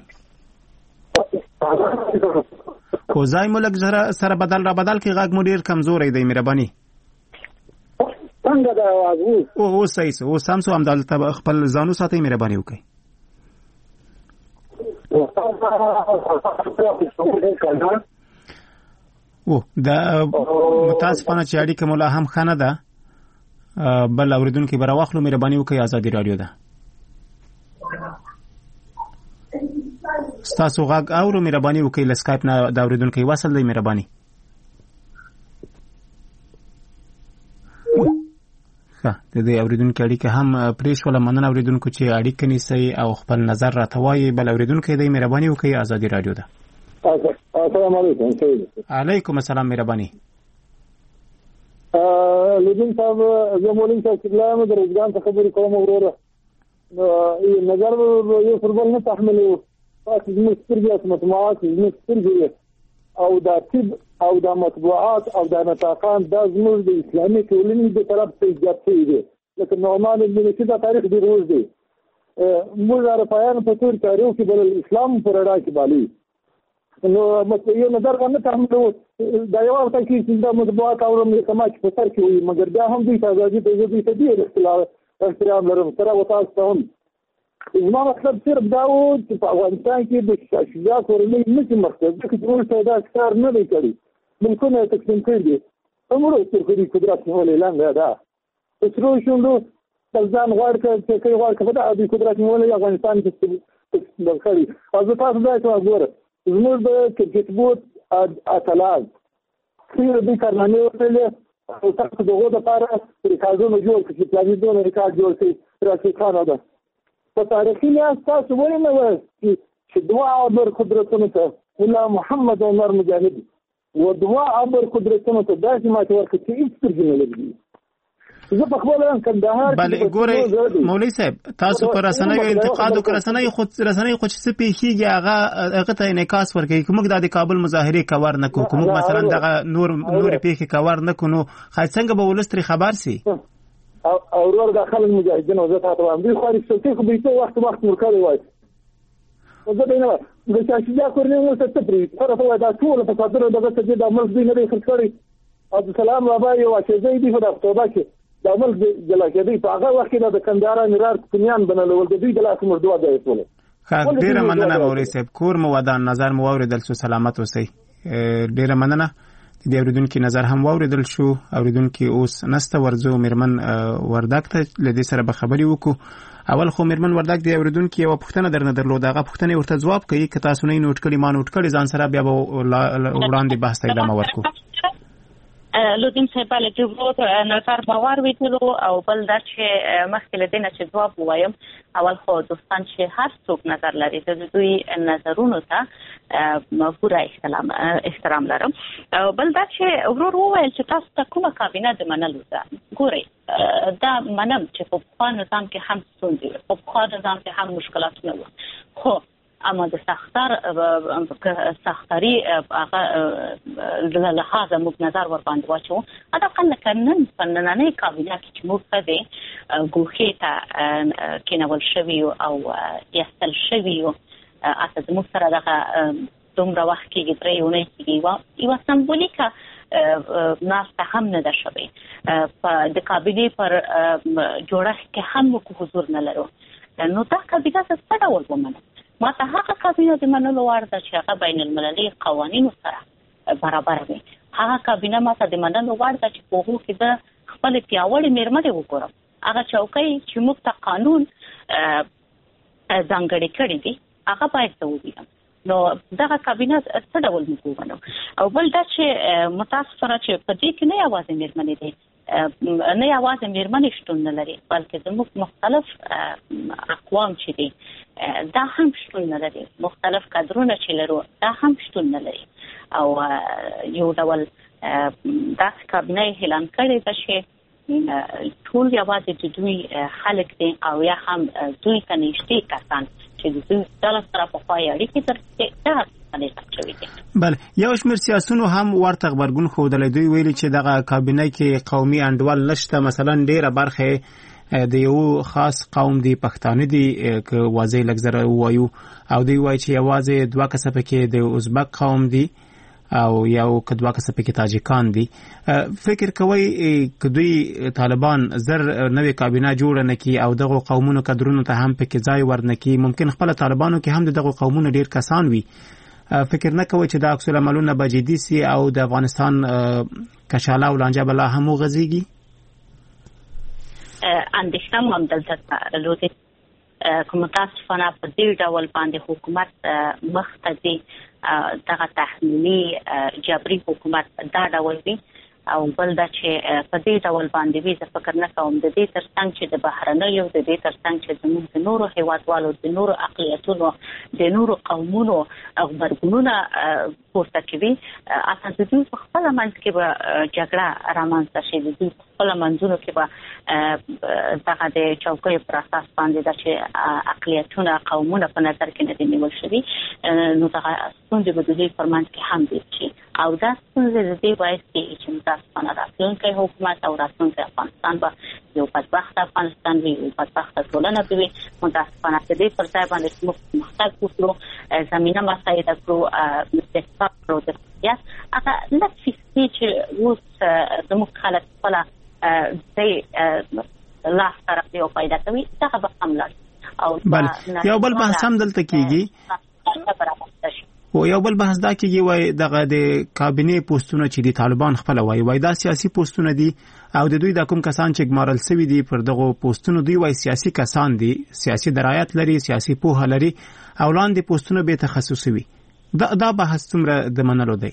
خو ځای مو لږ سره بدل کې غږ مو ډېر کمزوری دی مهرباني څنګه دا आवाज او صحیح او سامسو هم دلته خپل ځانو ساتي مهرباني وکړئ. او دا متاسفانه چې اړیکه مولا هم خانه ده بل اوریدونکو بر واخلو مهرباني وکړئ. آزادي رادیو ده ستاسو غږ اورو مهرباني وکړئ. ل اسکایپ نه دا اوریدونکو وصل دی مهرباني. د دې اوریدونکو اړیکه هم پریش ولا مننه اوریدونکو چې اړیکه نیسي او خپل نظر راټوي. بل اوریدونکو دې مهرباني وکړئ. آزادي رادیو ده. السلام علیکم. علیکم السلام مهرباني. لودین صاحب زمولین صاحب کله د روزګان څخه خبرې کوم وروره نظر یو فوټبال نه تحملو تاسو زموږ سترګې مطبوعات زموږ سترګې او دا طب او دا مطبوعات او دا نطاقان دا زموږ د اسلامي ټولنې د طرف ته ایجاد شوي دي. لکه نعمان بن بشیر دا تاریخ دی روز دی موږ عرفایان په ټول تاریخ کې بل اسلام پر اړه کې بالي نو یو نظر باندې تحملو دا یو وخت کې د مطبوعات او کما چې په سر کې وي مګر دا هم دوی آزادي ته دوی ته ډیر احترام لرم سره وتاسو هم زما مطلب صرف دا و چې په افغانستان کې د شجاع کورنۍ نشي مقصد چې ټول دا کار نه دی کړی ملکونه تقسیم کړي دي عمره ترخی قدرت ولې لاندې دا تاسو شوندو ځان غواړي چې کوي غواړي چې دا د قدرت ولې افغانستان کې تقسیم کړي او تاسو دا څه وګوره زموږ د کتبوت اتلاز خیر دې کارنامې ورته او تاسو دغه د لپاره ریکارډونه جوړ کړئ چې پلانې دونه ریکارډ جوړ کړئ راځي کاناډا په تاریخي لحاظ تاسو ولې نه وایي چې دوا عبر قدرتونو ته ولا محمد عمر مجاهد و دوا عبر قدرتونو ته داسې ماته ورکړي چې هیڅ ترجمه نه لګي. زه په خپل کندهار بلې ګورئ مولوي صاحب تاسو پر رسنیو انتقاد او رسنیو خود څه پیښیږي هغه ته انعکاس ورکوي. کوم د کابل مظاهره کور نه کوم مثلا دغه نور پیښې کور نه کونو خای څنګه به ولستري خبر سي او ورور داخل المجاهدين وزارت طبعا دي خارج څه خو به وخت ورکړی وای زه دینه د شاشیا کورنۍ مو څه تپری طرفه دا ټول په قدر دغه څه د عمل دي نه خرڅړي عبد السلام بابا یو چې زه دې په توبه کې د عمل جلا کېدی په هغه وخت کې د کندهار امیر کنيان بنلول د دې د لاس مردوا دی ټول ډیره مننه مولوي صاحب کور مو ودان نظر مو اوریدل سو سلامت اوسئ. ډیره مننه د اوریدونکو نظر هم اوریدل شو. اوریدونکو اوس نسته ورزو مرمن وردک ته لدې سره به خبري وکړو. اول خو مرمن وردک د اوریدونکو یو پوښتنه درنه درلود هغه پوښتنه ورته جواب کوي که تاسو نه نوٹ کړی ما نوٹ کړی ځان سره بیا وړاندې بحث ته ادامه ورکو. لودین صاحب له جوړو نظر باور ویلو او بل دا چې مخکې له دې نه چې جواب وایم اول خو دوستان چې هر څوک نظر لري د دوی نظرونو ته پوره احترام لرم. بل دا چې ورور وویل چې تاسو ته کومه کابینه د منلو ده ګورئ دا منم چې په خپل نظام کې هم ستونزې په خپل نظام کې هم مشکلات نه وو خو اما د سختاري هغه له لحاظه موږ نظر ور باندې واچو دا څنګه کنن فننانه کابینه کې موږ ته ګوخې ته کېنول شوی او یستل شوی اته موږ سره دغه دومره وخت کې درېونه کېږي یو سمبولیکا ناس ته هم نه ده شوی د کابینه پر جوړښت کې هم موږ حضور نه لرو. نو دا کابینه څه ډول ومنه ما ته هغه کابینه د منلو وړ ده چې هغه بین المللي قوانینو سره برابر وي. هغه کابینه ما ته د منلو وړ ده چې په هغه کې د خپل پیاوړي میرمنې وګورم هغه چوکۍ چې موږ ته قانون ځانګړی کړی دی هغه باید ته وګورم. نو دغه کابینه څه ډول موږ ومنو او بل دا چې متاسفانه چې په دې کې نه یوازې میرمنې دي نه یوازې میرمنې شتون نه لري بلکې زموږ مختلف اقوام چې دي دا هم شتون نه لري مختلف کادرونه چې لرو دا هم شتون نه لري او یو ډول داسې کابینه اعلان کړې ده چې ټول یوازې د دوی خلک دي او یا هم دوی ته نږدې کسان چې د دوی ډله سره پخوایي اړیکې درلودې بله یو شمېر سیاسونو هم ورته غبرګون ښودلی. دوی ویلي چې دغه کابینه کې قومي انډول نشته مثلا ډیره برخه د یو خاص قوم دی پښتانه دي که واضح لږ زره ووایو او دوی وایي چې یوازې دوه کسه پکې د ازبک قوم دي او یو کدوا کس په کې تاجکان دي. فکر کوي ک دوی طالبان زر نوې کابینه جوړ نه کی او دغه قومونو کډرونو ته هم په کې ځای ورنکي، ممکن خپل طالبانو کې هم دغه قومونو ډیر کسان وي. فکر نه کوي چې دا عکس العملونه به جدي سي او د افغانستان کشاله او لانجه بلا هم وغځيږي؟ اندېښنه هم دلته لوده کوم متاسفانه په دې ډول باندې حکومت مختدي دغه تحمیلي جبري حکومت دا ډول دی او بل دا چې په دې ډول باندې وي. زه فکر نه کوم د دې ترڅنګ چې د بهرنیو د دې ترڅنګ چې زموږ د نورو هیوادوالو د نورو اقلیتونو د نورو قومونو خبرګونونه پورته کوي، اصلا د دوی په خپل منځ کې به جګړه رامنځته شي. د دوی په خپل منځونو کې به دغه د چوکیو پر اساس باندې چې اقلیتونه قومونه په نظر کې نه دي نیول شوي، نو دغه ستونزې به د دوی پر منځ کې هم دي شي او دا ستونزې د دې باعث کېږي چې متاسفانه راتلونکی حکومت او راتلونکی افغانستان به یو بدبخت افغانستان وي، یو بدبخت ټولنه به وي. متاسفانه د دې پر ځای باندې موږ پرمختګ وکړو، زمینه مساعده کړو، استثمار کړو د سیاست هغه نفسي چې اوس زموږ خلک خپل د لاس طرف دی او پیدا کوي دغه به هم لاړ او یو بل بحث هم دلته کېږي او یو بل بحث دا کېږي وای دغه د کابینه پوسټونه چې د طالبان خپل وای دا سیاسي پوسټونه دي او د دوی د کوم کسان چې ګمارل سوي دي پر دغه پوسټونو دوی وای سیاسي کسان دي، سیاسي درایت لري، سیاسي پوهه لري او لاندې پوسټونه به تخصصي وي. دا بحث څومره د منلو دی؟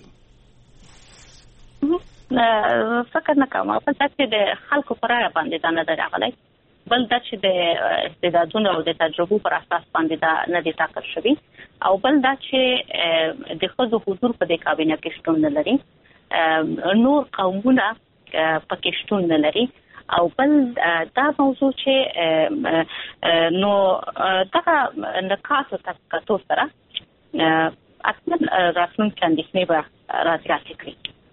فکر نه کوم چې د خلکو پر اړه باندې دا نه راغلی، بل دا چې د استعدادونو او د تجربو پر اساس باندې دا نه دي ټاکل شوی، او بل دا چې د ښځو حضور په دې کابینه کې شتون نه لري، نور قومونه پکې شتون نه لري، او بل دا موضوع چې نو دغه نکات او تاسو سره اصلا راتلونکي اندېښنې به راځي کړي.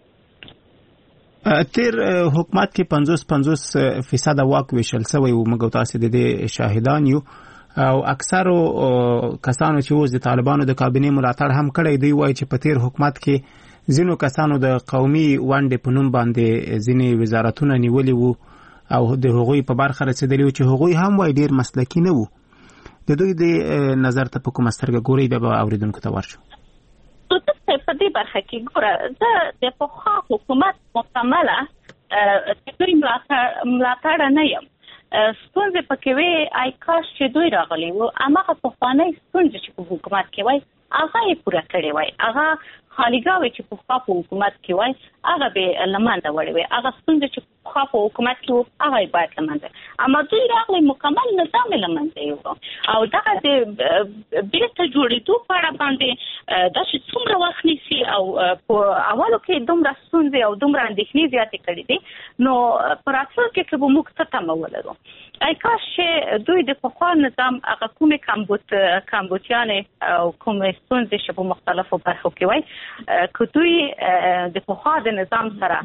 تیر حکومت کې 50% واک ویشل سوی او موږ تاسو د دې شاهدان یو او اکثرو کسانو چې اوس د طالبانو د کابینه ملاتړ هم کړی دی وایي چې په تیر حکومت کې ځینو کسانو د قومي ونډې په نوم باندې ځینې وزارتونه نیولې وو او د هغوی په برخه رسیدلی و چې هغوی هم وایي ډیر مسلکي نه وو. د دوی د نظر ته په کومه سترګه ګوري د اوریدونکو ته ورشو؟ په دې برخه کې ګوره زه د پخوا حکومت مکمله د دوی ملاتړ نه یم. ستونزې پکې وي ای کاش چې دوی راغلي وو، هماغه پخوانۍ ستونزې چې په حکومت کې وای هغه یې پوره کړې وای، هغه خالیګاوې چې پخوا په حکومت کې وای هغه به لمنځه وړې وای، هغه ستونزې چې پخوا په حکومت کې وو هغه یې باید لمنځه، اما دوی راغلي مکمل نظام یې لمنځه یوړو او دغه د بیرته جوړېدو په اړه باندې دا چې څومره وخت نیسي او په اولو کې دومره ستونزې او دومره اندېښنې زیاتې کړې دي، نو په راتلونکي کې به موږ څه تمه ولرو. ای کاش چې دوی د پخوا نظام هغه کومې کمبودیانې او کومې ستونزې چې په مختلفو برخو کې وای که دوی د پخوا د نظام سره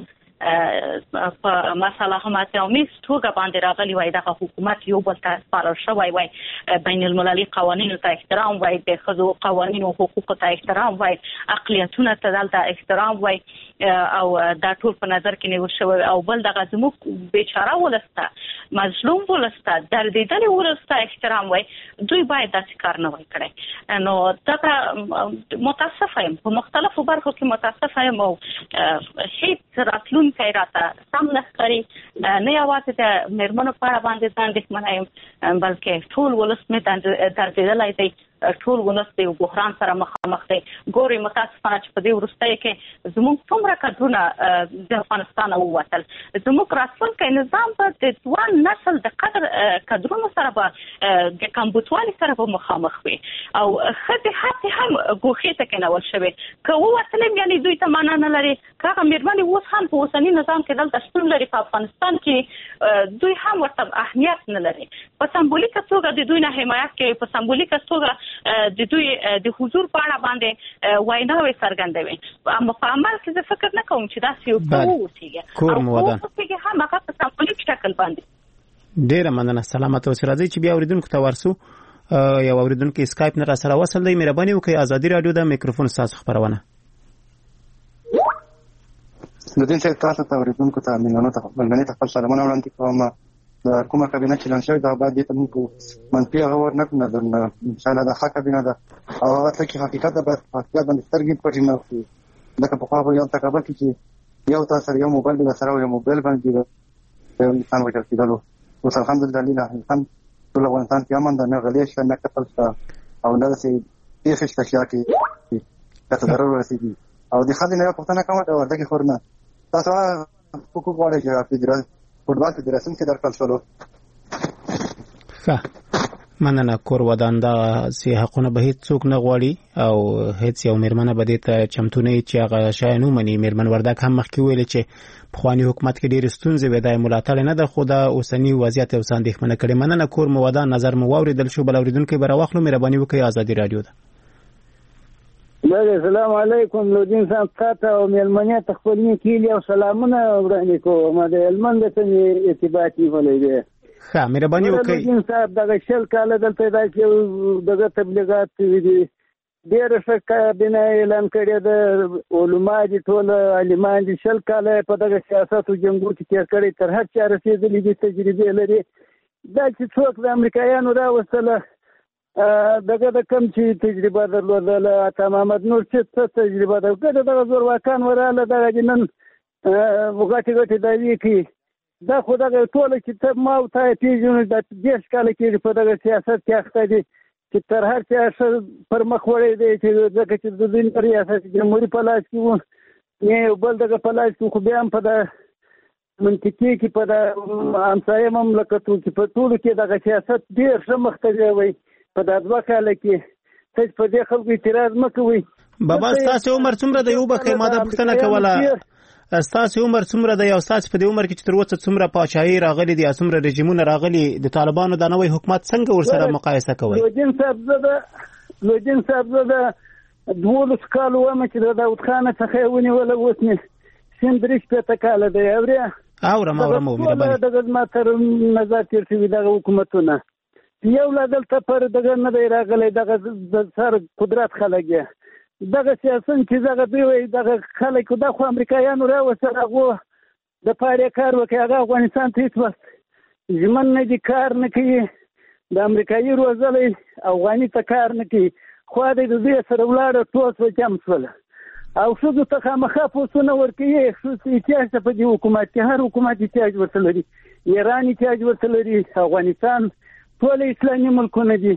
په مسله هماتومیز توګه باندې راغلی وای، دغه حکومت یو بل ته سپارل شوی وای، بین المللي قوانینو ته احترام وای، د ښځو قوانینو حقوقو ته احترام وای، اقلیتونو ته دلته احترام وای او دا ټول په نظر کې نیول شوی، او بل دغه زموږ بیچاره ولس ته مظلوم ولس ته دردېدلي ولس ته احترام وای، دوی باید داسې کار نه وای کړی. نو دغه متاسفه یم په مختلفو برخو کې متاسفه یم او هیڅ راتلونکی راته سم نه ښکاري، نه یوازې د مېرمنو په اړه باندې ځان اندېښمنه یم بلکې ټول ولس مې دردېدلی دی، ټول ولس د یو بحران سره مخامخ دی. ګورئ متاسفانه چې په دې وروستیو کې زموږ څومره کډرونه د افغانستان ووتل، زموږ راتلونکی نظام به د ځوان نسل د کډرونو سره به د کمبودوالي سره به مخامخ وي او ښځې هڅې هم ګوښې ته کېنول شوې، که ووتل یعنې دوی ته معنا نه لري، که هغه مېرمنې اوس هم په اوسني نظام کې دلته شتون لري په افغانستان کې دوی هم ورته اهمیت نه لري، په سمبولیکه توګه د دوی نه حمایت کوي، په سمبولیکه توګه د دوی د حضور په اړه باندې ویناوې څرګندوي، اما په عمل کې زه فکر نه کوم چې داسې یو څه ووسیږي او ووسیږي هم هغه په سمبولیک شکل باندې. ډېره مننه، سلامت اوسئ. راځئ چې بیا اوریدونکو ته ورسو. یو اوریدونکی اسکایپ نه را سره وصل دی، مهرباني وکړئ ازادي راډیو د میکروفون ستاسو خبرونه. لودین صاحب تاسو ته اوریدونکو ته مېلمنو ته خپل سلامونه وړاندې کوم. د کومه کابینه چې لانچ شوې ده باید دې ته موږ منفي غور نه کړو، انشاءالله د ښه کابینه ده او هغه څه چې حقیقت ده باید حقیقت باندې سترګې پټې نه کړو. لکه پخوا په یو تکابل کې چې یو تا سره یو موبایل به سره یو موبایل باندې یو انسان وژل کېدلو. اوس الحمدلله انسان ټول افغانستان کې امن ده، نه غلې شته نه قتل شته او نه داسې پېښې شته چې ته ضرر ورسېږي. او د ښځې نه یوه پوښتنه کومه د وردګې خور نه، تاسو حقوق غواړئ چې فوټبال فدراسیون کې درکړل شولو؟ ښه مننه. کور ودان دغسې حقونه به هېڅ څوک نه غواړي او هېڅ یو مېرمنه به دې ته چمتو نه وي چې هغه شی نه ومني. مېرمن وردګ هم مخکې ویلې چې پخواني حکومت کې ډېرې ستونزې وې، دا یې ملاتړ نه ده، خو دا اوسني وضعیت یو څه اندېښمنه کړې. مننه. کور مو ودان، نظر مو واورېدل شو. بل اورېدونکی به راواخلو. مهرباني وکړئ. ازادي راډیو ده. بله السلام علیکم. لودین صاحب تاته او مېلمنې ته خپل نیکیلي او سلامونه وړاندې کوم. د هلمند ته مې ارتباط نیولی دی. ښه مهرباني وکړئ. لودین صاحب دغه 20 کاله دلته دا چې دغه تبلیغات شوي دي، ډېره ښه کابینه اعلان کړې ده، علما دي ټول عالمان دي، 20 کاله په دغه سیاستو جنګو کې تېر کړی، تر هر چا رسېدلي دي، تجربې لري. دا چې څوک د امریکایانو راوستله دغه د کم چې تجربه درلودله، عطا محمد نور چې څه تجربه درلوده، دغه زورواکان وراله دغه دي نن غټې دعوې کوي. دا خو دغه ټوله چې ته ما او تا یې پېژنو دا 10 کاله کېږي په دغه سیاست کې اخته دي چې تر هر چا ښه پر مخ وړی دی، چې ځکه چې د دوی ریاست جمهوري په لاس کې و، یو بل دغه په لاس کې خو بیا هم په د منطقې کې په د همسایه مملکتو کې په ټولو کې دغه سیاست ډېر ښه مخته دی. په دا 2 کاله کې تاسو په دې خلکو اعتراض مه کوئ. بابا ستاسو عمر څومره دی؟ وبخښئ ما دا پوښتنه کوله، ستاسو عمر څومره دی او ستاسو په دې عمر کې چې تر اوسه څومره پاچاهي راغلي دي، څومره رژیمونه راغلي، د طالبانو د نوی حکومت څنګه ورسره مقایسه کوئ؟ لودین صاحب زه د 12 کالو ومه چې د داود خان څخه یې ونیوله، اوس مې 35 کاله دی. اورم دغه زما تر نظر تېر شوي دغه حکومتونه یو لا دلته پر دغه نه دی راغلی، دغه د سر قدرت خلک یې دغه سیاسن چې دغه دوی وایي دغه خلک دا خو امریکایانو راوستل، هغو د پاره کار وکړي، هغه افغانستان ته هېڅ وخت ژمن نه دي، کار نه کوي، د امریکایي روزلی افغاني ته کار نه کوي. خوا دی د دوی سره ولاړه ټول څه جمع شوله او ښځو ته خامخا پوسټونه ورکوي. احتیاج ته په دې حکومت کې هر حکومت احتیاج ورته لري، ایران احتیاج ورته لري، افغانستان، ټول اسلامي ملکونه دي.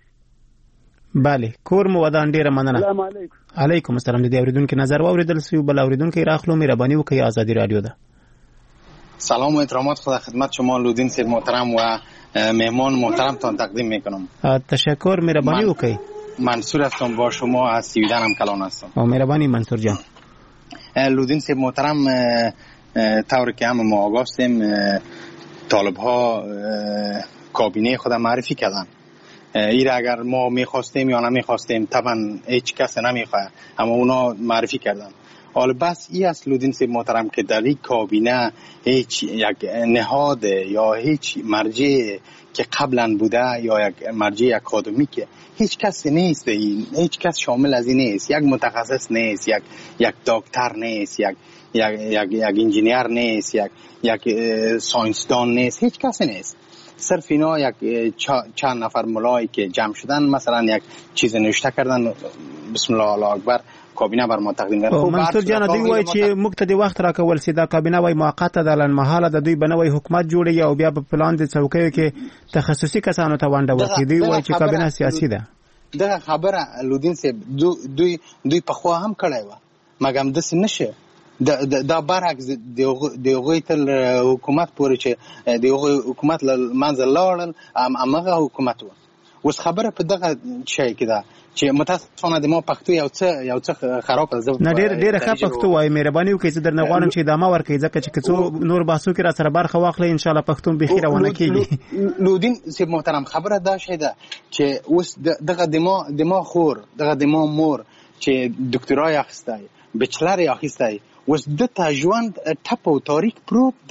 بله کور مو ودان. ډیره مننه. السلام علیکم. علیکم السلام. د دې اوریدونکو نظر واوریدل شو. بل اوریدونکو راخلو. مهرباني وکړئ. آزادی رادیو ده. سلام و احترامات خدا خدمت شما لودین صاحب محترم و مهمان محترم تان تقدیم میکنم. تشکر. مهربانی وکړئ. منصور هستم، با شما از سویدن هم کلان هستم. مهربانی منصور جان. لودین صاحب محترم، طور که هم ما آگاه هستیم طالب ها کابینه خود معرفی کردن. ایره اگر ما میخواستیم یا نمیخواستیم طبعا هیچ کس نمیخواه، اما اونا معرفی کردن. حالا بس ای است لودین صاحب محترم که در این کابینه هیچ یک نهاد یا هیچ مرجع که قبلا بوده یا یک مرجع اکادمیک هیچ کس نیست، هیچ کس شامل از این نیست، یک متخصص نیست، یک دکتر نیست، یک انجینیر نیست، یک ساینسدان نیست، هیچ کس نیست. صرف اینا یک چند نفر ملایی که جمع شدن مثلا یک چیز نوشته کردن، بسم الله الله اکبر، کابینه بر ما تقدیم کردن. منصور جان دوی وایي چې موږ ته د وخت راکول سي، دا کابینه وایي موقته ده، لنډمهاله د دوی بنوي حکومت جوړي او بیا په پلان د څوکیو کې تخصصي کسانو ته ونډه ورکړي. دوی وایي چې کابینه سیاسي ده. دغه خبره لودین صاحب دوی په خوا هم کړی و، مګم داسې نشه. دا برعکس د هغوی تل حکومت پورې چې د هغوی حکومت منځ لاړل همغه حکومت و. اوس خبره په دغه شی کې ده چې متاسفانه د ما پښتو یو څه خراب ده. نه ډېره ښه پښتو وایي. مهرباني وکړئ، زه درنه غواړم چې ادامه ورکړئ، ځکه چې که څو نور بحثو کې را سره برخه واخلئ انشاءالله پښتو بېخي روانه کېږي. لودین صاحب محترم، خبره دا شی ده چې اوس دغه د ما خور، دغه د ما مور چې دکترا یې اخیستی، بچلر یې اخیستی، اوس د ته ژوند ټپ او تاریک پروت ده.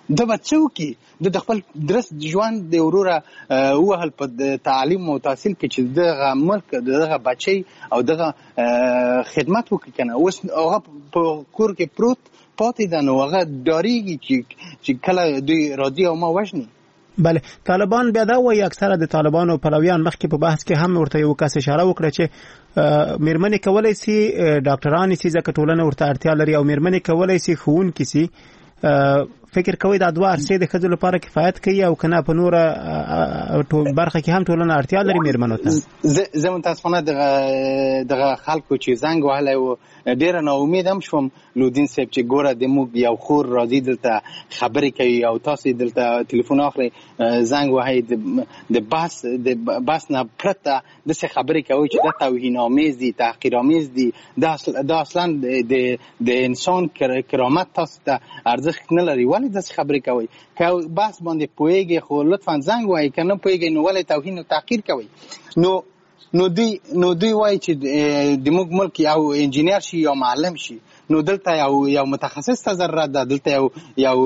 د بچو کې د خپل درس ژوند د وروره وهل په تعلیم او تحصیل کې چې دغه ملک دغه بچي او دغه خدمت وکړي کنه اوس هغه په کور کې پروت پاتې ده نو هغه ډاریږي چې کله دوی راځي او ما وژني. بله طالبان بیا دا وایي اکثره د طالبانو پلویان مخکې په بحث کې هم ورته یو کس اشاره وکړه چې میرمنې کولی سي ډاکټران سي ځکه ټولنه ورته اړتیا لري او میرمنې کولی سي ښوونکي سي. فکر کوي دا دوه عرصې د ښځو لپاره کفایت کوي او کنه په نوره برخه کې هم ټولنه اړتیا لري میرمنو ته؟ زه متاسفانه دغه خلکو چې زنګ وهلی و ډېره ناامید هم شوم لودین صاحب چې ګوره د موږ یو خور راځي دلته خبرې کوي او تاسو دلته تلیفون اخلئ زنګ وهئ د بحث نه پرته داسې خبرې کوي چې دا توهین‌آمیز دي تحقیرآمیز دي دا اصلا د انسان کرامت تاسو ته ارزښت نه لري ولې داسې خبرې کوي که بحث باندې پوهیږئ خو لطفا زنګ وهئ که نه پوهیږئ نو ولې توهین او تحقیر کوي. نو دوی وایي چې د موږ ملک یو انجینر شي یا معلم شي نو دلته یو متخصص ته ضرورت ده دلته یو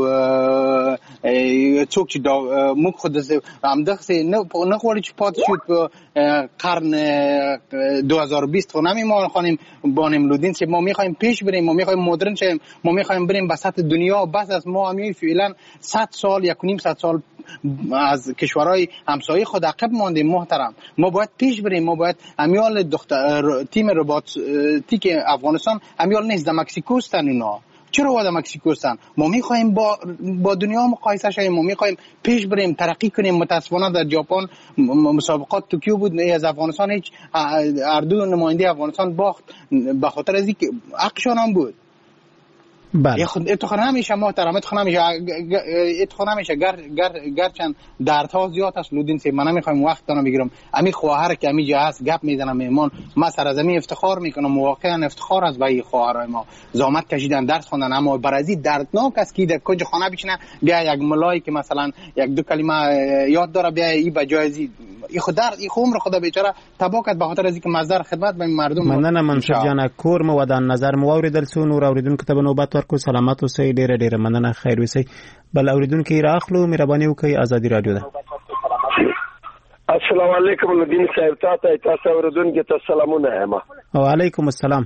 څوک چې موږ خود همدغسې نه غواړو چې پاتې شو په قرن 2020 خو نمیخوایم بانیم لودین صاحب ما میخوایم پیش بریم ما میخوایم مدرن شیم ما میخوایم بریم به سطح دنیا بس از ما همی فعلا 100 سال 1.5 سال از کشورهای همسایه خود عقب ماندیم محترم ما باید پیش بریم ما باید امیال تیم رباطیک افغانستان امیال نیست در مکزیکو هستن اونا چرا واد مکزیکو هستن ما میخوایم با دنیا مقایسه شیم ما میخوایم پیش بریم ترقی کنیم متاسفانه در ژاپن مسابقات توکیو بود از افغانستان هیچ اردو نماینده افغانستان باخت به خاطر از اینکه حقشون هم بود. بله اتخان همیشه محترم اتخان همیشه گرچند دردها زیاد است لودین صاحب من نمیخوایم وقتتون بگیرم امی خواهر که امی جا هست گپ میزنم میمون من سر از امی افتخار میکنم واقعا افتخار از به خواهرای ما زحمت کشیدن درس خوندن اما برازی دردناک است که در کج خانه بشینه بیا یک ملایی که مثلا یک دو کلمه یاد داره بیا ای بجایزی ای خود عمر خدا بیچاره تباہ کرد به خاطر از اینکه مصدر خدمت به مردم. مننه منصور جان کور مو ودان نظر مو اوریدل څو نور اوریدونکو ته نوبت ورکو سلامات اوسئ ډیره مننه خیر وسی بل اوریدونکو راخلو مهرباني وکړئ ازادي رادیو ده. السلام علیکم لودین صاحب تاسو اوریدونکو ته سلامونه یم. وعلیکم السلام.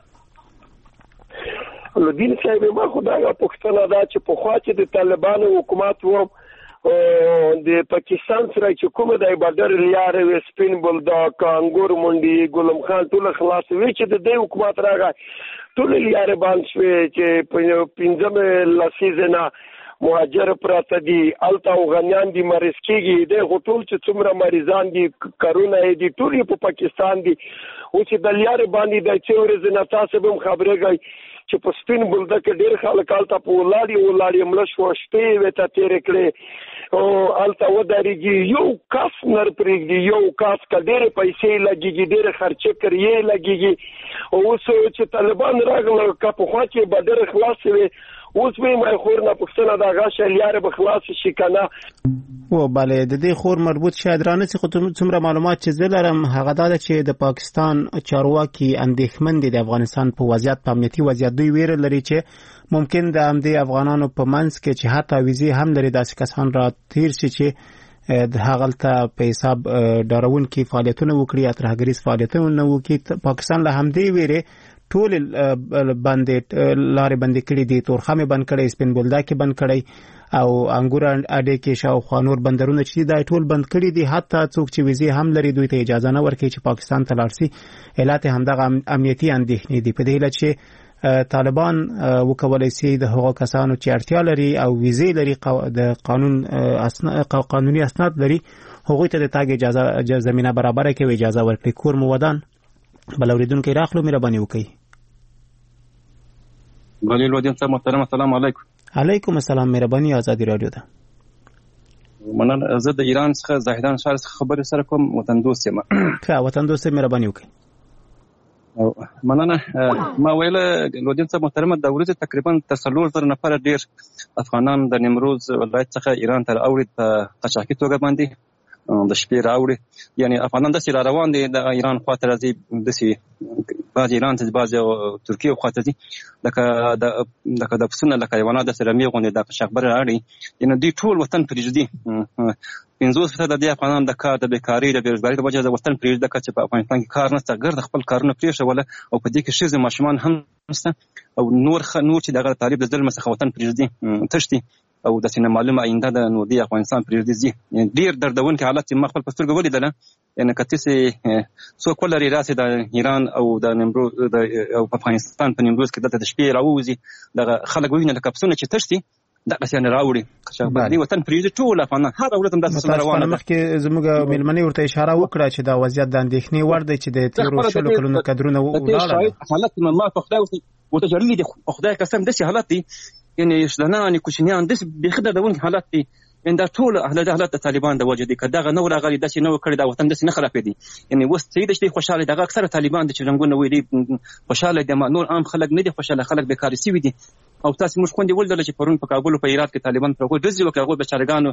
لودین صاحب ما خدای پښتنه دا چې په خوا چې د طالبانو حکومت و د پاکستان سره چې کومه د بادر لیار سپین بولداک انګور منډي ګلم خان ټول خلاص وی چې د دې حکومت راغی ټول لیار باندې شوی چې پنځمه لسیزنه مهاجر پراته دي الته غنیان دي مریض کېږي د هوټل چې څومره مریضان دي کرونا دي ټول په پاکستان دي او چې د لیار باندې د چورز نه تاسو به خبرېږئ چې په سپین بولدک ډېر خلک الته په ولاړی مړ شو شپې وته تیر کړې او الته ودارېږي یو کس نر پرېږدي یو کس که ډېرې پیسې لګېږي ډېرې خرچې کریې لګېږي اوس چې طالبان راغله که پخوا چې به ډېرې خلاصې وې اوس به یې مای خور نه پوښتنه د هغه شلیارې به خلاصې شي که نه. و بله د دې خور مربوط شاید رانه خو څومره معلومات چې زه لرم هغه دا ده چې د پاکستان چارواکي اندېښمن دي د افغانستان په وضعیت په امنیتي وضعیت دوی ویره لري چې ممکن د همدې افغانانو په منځ کې چې حتی ویزې هم لري داسې کسان را تیر شي چې د هغلته په حساب ډارونکي فعالیتونه وکړي یا ترهګریز فعالیتونه وکړي. پاکستان له همدې ویرې ټول باندې لارې بندې کړې دي تورخم بند کړي سپین بولدک بند کړي او انګور اډې کې شاوخوا نور بندرونه چې دا ټول بند کړي دي حتی څوک چې ویزې هم لري دوی ته اجازه نه ورکړي چې پاکستان ته لاړ شي. علت همدغه امنیتي اندېښنې دي په دې هیله چې طالبان وکولای شي د هغو کسانو چې اړتیا لري او ویزې لري د قانوني اسناد لري هغوی ته د تاګ اجازه زمينه برابر کوي اجازه ورکړي. کور مو ودان بل اوریدونکو راخلو مهرباني وکړئ. غلیل ودین صاحب محترم السلام علیکم. علیکم السلام مهرباني ازادي رادیو ده. مننه زه د ایران څخه زاهدان شهر څخه خبرې سره کوم وطن دوست یم. ښه وطن دوست مهرباني وکړئ. مننه ما ویل لودین صاحب محترم د ورځې تقریبا 300 نفر ډیر افغانان د نیمروز ولایت څخه ایران ته اوړي په قاچاقي توګه باندې د شپې راوړي. یعنی افغانان داسې را روان دي د ایران خواته راځي، داسې بعض ایران ته بعض ترکیه خواته ځي، لکه د پسونه لکه حیوانات داسې رمې غوندې د شخبر راړي. یعنی دوی ټول وطن پرېږدي. 50% د دې افغانان د کار د بیکاري د بېروزګارۍ د وجې د وطن پرېږده، که چې په افغانستان کې کار نشته، ګرد خپل کارونه پرېښوله او په دې کې ښځې ماشومان هم نشته او نور چې دغه طالب د ظلم څخه وطن پرېږدي، تښتي او داسې نامعلومه آینده د نو دې افغانستان پرېږدي ځي. ډېر دردونکي حالت چې ما خپل په سترګو ولیدله. یعنې که تاسې څوک ولري راسې د ایران او د نیمروز او په افغانستان په نیمروز کې دلته د شپې راووځي، دغه خلک وویني لکه پسونه چې تښتي، دغسې یعنې راوړي دې وطن پرېږدي. ټول افغانان هره ورځ هم داسې سونه روانه ده. مخکې زموږ مېلمنې ورته اشاره وکړه چې دا وضعیت د اندېښنې وړ دی چې د تېرو 20 کلونو قدرونه ولاړه حالت ما په خدای ورته جړلي دي، خدای قسم داسې حالت دی. یعنې شلنان کوچنیان داسې بیخي دردونکي حالت دی. دا ټول حالت د طالبان د وجې دی. که دغه نه و راغلي، داسې نه و کړی، دا وطن داسې نه خرابېدی. یعنې اوس صحیح ده چې خوشحاله دغه اکثره طالبان دي چې رنګونه ویلي خوشحاله دي، نور عام خلک نه دي خوشحاله، خلک بیکاري سوي دي. او تاسې موږ خوندې ولیدله چې پرون په کابل او په هرات کې طالبان پر هغوی ډزې وکړې، هغوی بېچارهګانو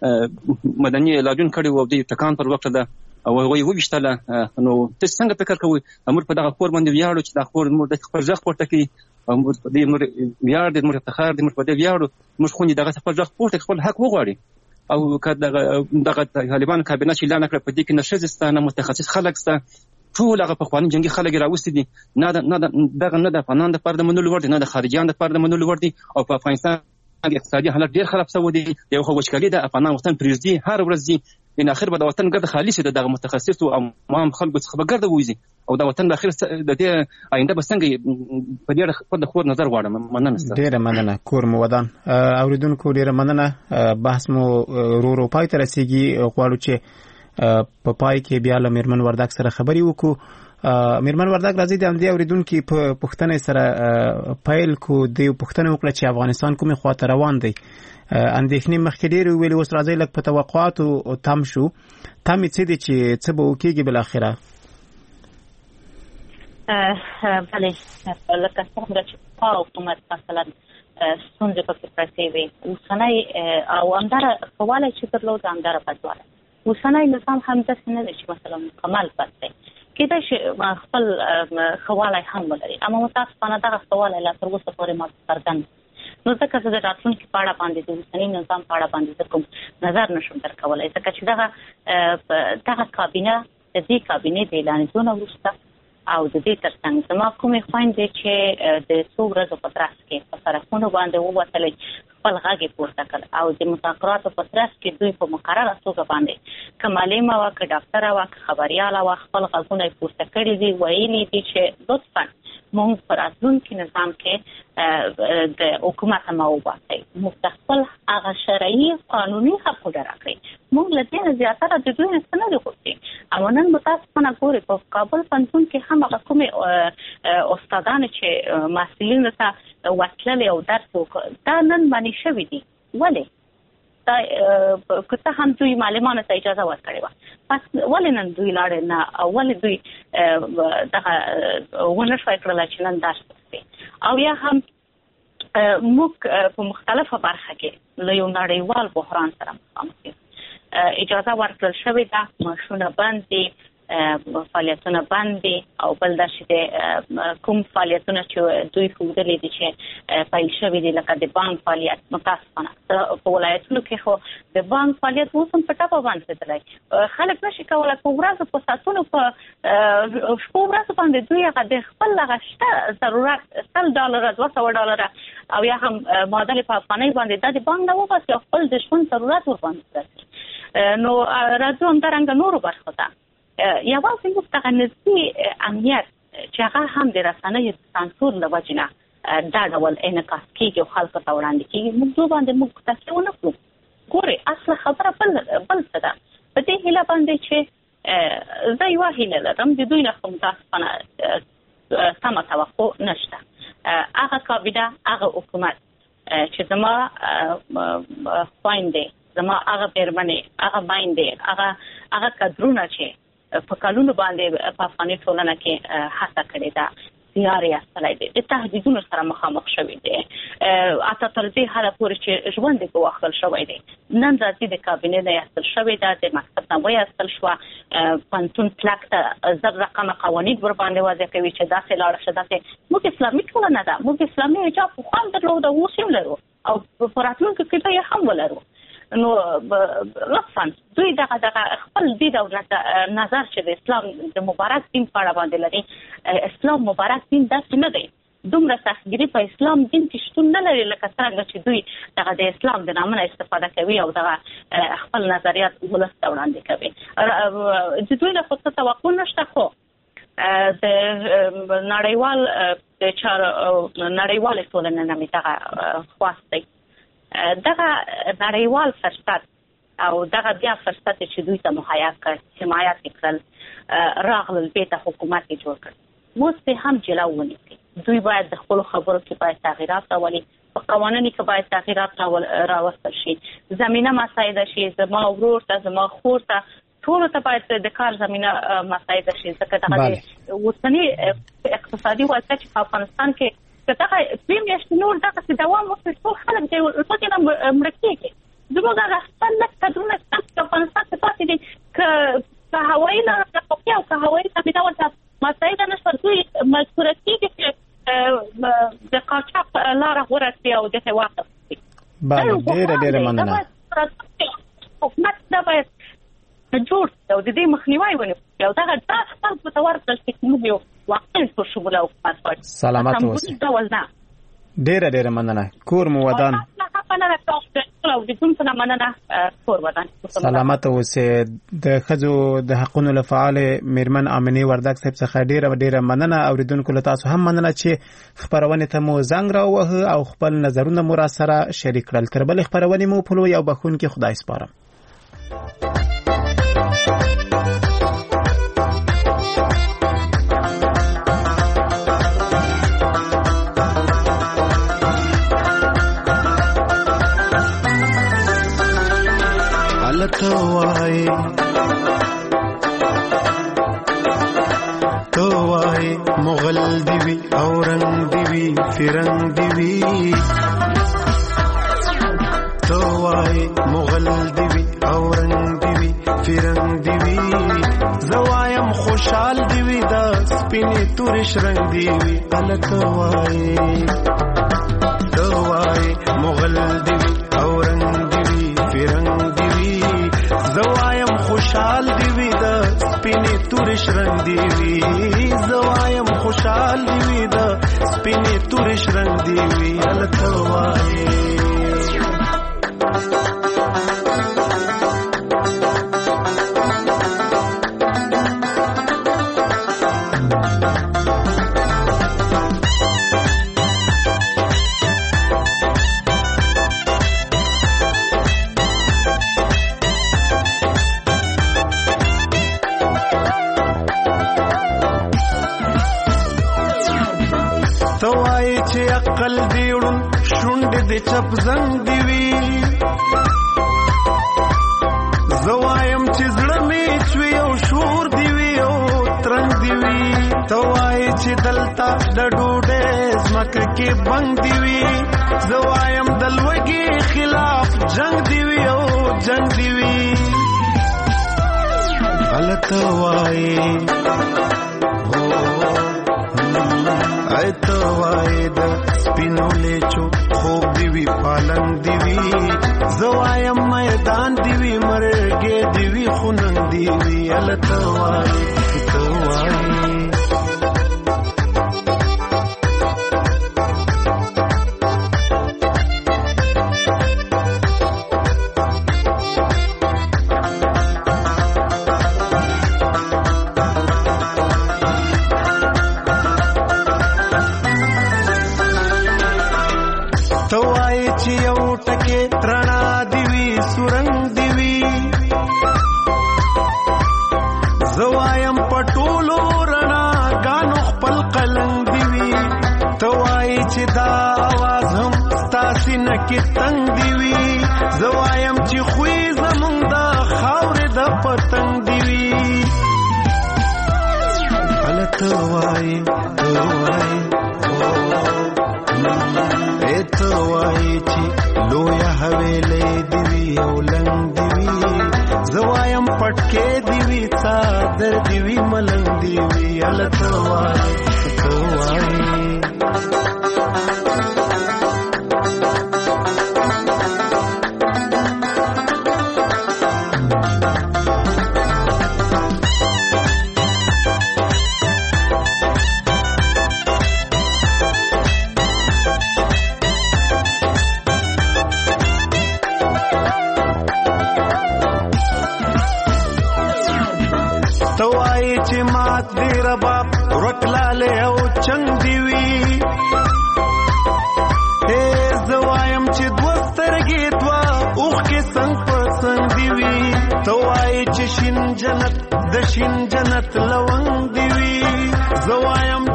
مدني علاجونه کړي وو او دوی ټکان پر وکړله او هغوی وویشتله. نو تاسې څنګه فکر کوئ موږ په دغه کور باندې ویاړو چې دا کور موږ د خپل غږ پورته کړي او موږ په دې موږ ویاړ دی، موږ افتخار دی، موږ په دې ویاړو، موږ خوندې دغه خپل غږ پورته خپل حق وغواړي. او که دغه طالبان کابینه چې اعلان کړه په دې کې نه ښځې شته نه متخصص خلک شته، ټول هغه پخواني جنګي خلک یې راوستي دي. دغه نه د افغانانو دپاره د منلو وړ دي، نه د خارجیانو دپاره د منلو وړ دي. او په افغانستان کې اقتصادي حالت ډېر خراب شوی دی. یو خو وچکالي ده، افغانان وطن پرېږدي، هر ورځ ځي. ان اخر به د وطن ګرد خالي شي، دغه متخصص او عام خلکو څخه به ګرد ووځي او د وطن د اخر د دې آینده به څنګه په دې خپل د خور نظر غواړم. مننه ستاسو. ډېره مننه. کور مو ودان. اوریدونکو ډېره مننه. بحث مو ورو پای ته رسیږي. غواړو چې په پای کې بیا له میرمن وردګ سره خبرې وکړو. میرمن وردګ راځي د همدې اوریدونکو په پوښتنې سره پیل کو. د پوښتنه وکړه چې افغانستان کومې خواته روان دی. اندېښنې مخکې ډېرې ویلې، اوس راځي لږ په توقعاتو تم شو. تمې څه دي چې څه به وکړي بالاخره؟ بله، لکه څنګه چې په حکومت مثلا ستونزې پکې پرتې وې، اوسنی او همداره ښه والی چې درلود، همداره بدوالی. اوسنی نظام هم داسې نه دی چې مثلا مکمل بد دی، کېدای شي خپل ښه والی هم ولري، اما متاسفانه دغه ښه والی لا تر اوسه پورې ماته څرګند. نو ځکه زه د راتلونکي په اړه باندې د اوسني نظام په اړه باندې زه کوم نظر نشم درکولی، ځکه چې دغه کابینه د دې کابینې د اعلانېدو نه وروسته او د دې ترڅنګ زما کومې خویندې چې د څو ورځو په ترڅ کې په سړکونو باندې ووتلې، خپل غږ یې پورته کړ او د مذاکراتو په ترڅ کې دوی په مقرره توګه باندې که معلمه وه، که ډاکټره وه، که خبریاله وه، خپل غږونه یې پورته کړي دي، ویلي دي چې لطفا موږ په راتلونکي نظام کې د حکومت ما وباسئ، موږ د خپل هغه شرعي قانوني حقونه راکړئ، موږ له دې نه زیاتره د دوی نه څه نه دي غوښتي. اما نن متاسفانه ګورئ په کابل پوهنتون کې هم هغه کومې استادانې چې محصلینو ته وتللې او درس وکړ، دا نن منع شوي دي. ولې؟ که څه هم دوی معلمانو ته اجازه ورکړې وه، پس ولې نن دوی لاړې نه؟ ولې دوی دغه ونه شوی کړله چې نن درس وکړي؟ او یا هم موږ په مختلفه برخه کې له یو نړیوال بحران سره مخامخ یو. اجازه ورکړل شوې ده، معاشونه بند دي، فعالیتونه بند دي، او بل دا چې کوم فعالیتونه چې دوی ښودلي دي چې پیل شوي دي، لکه د بانک فعالیت، متاسفانه په ولایتونو کې خو د بانک فعالیت اوس هم په ټپه باندې تللی. خلک نشي کولی په ورځو په ساعتونو په شپو ورځو باندې دوی هغه د خپل هغه شته ضرورت $100 $200 او یا هم معادلې په افغانۍ باندې دا د بانک نه وباسي او خپل د ژوند ضرورت ورباندې رسي. نو راځو همدارنګه نورو برخو ته. یوازې موږ دغه نسبي امنیت چې هغه هم د رسنیو د سانسور له وجې نه دا ډول انعکاس کېږي او خلکو ته وړاندې کېږي، موږ دو باندې موږ تکیه ونه کړو. ګورئ اصله خبره بل څه ده. په دې هیله باندې چې زه یوه هیله لرم، د دوی نه خو متاسفانه سمه توقع نشته. هغه کابینه، هغه حکومت چې زما خویندې، زما هغه مېرمنې، هغه میندې، هغه کدرونه چې په کلونو باندې په افغاني ټولنه کې هڅه کړې ده، زیار یې ایستلی دی، د تهدیدونو سره مخامخ شوي دی، اته تر دې حاله پورې چې ژوند کې واخل شوی دی. نن راځي د کابینې نه اصل شوی دا د مکتب نه وای اصل شو پنتون پلاک ته زر رقم قوانین ور باندې واضح کوي چې دا څه لاړه شته چې موږ اسلامي ټولنه ده، موږ اسلامي حجاب خو هم درلود او اوس هم لرو او په راتلونکي کې به هم ولرو. نو لطفا دوی دغه خپل دین او نظر چې د اسلام د مبارک دین په اړه باندې لري، اسلام مبارک دین داسې نه دی، دومره سختګیري په اسلام دین کې شتون نه لري لکه څنګه چې دوی دغه د اسلام د نامه استفاده کوي او دغه خپل نظریات ولس ته وړاندې کوي. د دوی له خود توقع نشته، خو د نړیوال د چارو نړیوال ټولنې نه می دغه خواست دی، دغه نړیوال فرصت او دغه بیا فرصت چې دوی ته مهیا کړ، حمایت کړل، راغلل بیت حکومت جوړ کړ، موږ ته هم جلو ونیسي. دوی باید د خپل خبرو کې باید تغیرات راولي، په قوانینو کې باید تغیرات راوستل شي، زمينه مساعده شي، زما ورور ته زما خور ته ټول ته باید د کار زمينه مساعده شي. ځکه دغه اوسنی اقتصادي وضعیت چې په افغانستان کې دغه پریم یې نور دغه دوام وکړي، ټول خلک د ټولنې مړ کېږي. زموږ هغه خپل کډرونه په افغانستان کې پاتې دي که هوایي لاره او که هوایي زمینه ورته مساعده نشته، دوی مجبوره کېږي چې د قاچاق لاره غوره کړي او دغه واقع. بله ډېره مننه. حکومت دا باید جوړ او د دې مخنیوی ونکړي او دغه خپل متورکل ټکنالوژي واقعا پر شموله حکومت باید سلامت اوسئ. ډېره مننه. کور مو ودان. سلامت اوسئ. د ښځو د حقونو له فعال میرمن امني وردګ صاحب څخه ډېره مننه. اوریدونکو له تاسو هم مننه چې خبرونه ته مو زنګ راووهه او خپل نظرونه مو را سره شریک کړل. تر بل خبرونه مو په لوی او بخون کې خدای سپارم. توای مغل دیوی اورنگ دیوی فرنگ دیوی، توای مغل دیوی اورنگ دیوی فرنگ دیوی، زوایم خوشحال دیوی دا سپینی تورش رنگ دیوی. التوای توای مغل دیوی اورنگ دیوی فرنگ دیوی، زوایم خوشحال دیوی دا سپینی تورش رنگ دیوی، زوایم خوشحال دیوی دا سپینی تورش رنگ دیوی. التوای عقل دیوړم شونډې د چپ زنګ دیوي، زوایم چې زړه مې چوي او شور دیوي او ترنګ دیوي، توای چې دلته د ډوډۍ زمکه کې بنګ دیوي، زوایم د لوږې خلاف جنگ دیوي او جنگ دیوي. التوای توای د سپینو لیچو خوب دیوی پالنگ دیوی، زوایم میدان دیوی مرګې دیوی خوننګ دیوی. التوای کې تنگ دیوی، زوایم چې خوې زمونږ د خاورې د پتنګ دیوی. التوای توای ته وایې چې لویه حویلۍ دې وي او لنګ دې وي زه وایم پټکې دې وي څادر دې وي ملنګ دې وي هله ته وایې ته وایې چې مات دی رباب ورکلاله او چنګ دی وی هې زوایم چې دوسترګې دوا اوخ کې څنګ په څنګ دی وی توای چې شین جنت د شین جنت لونګ دی وی زوایم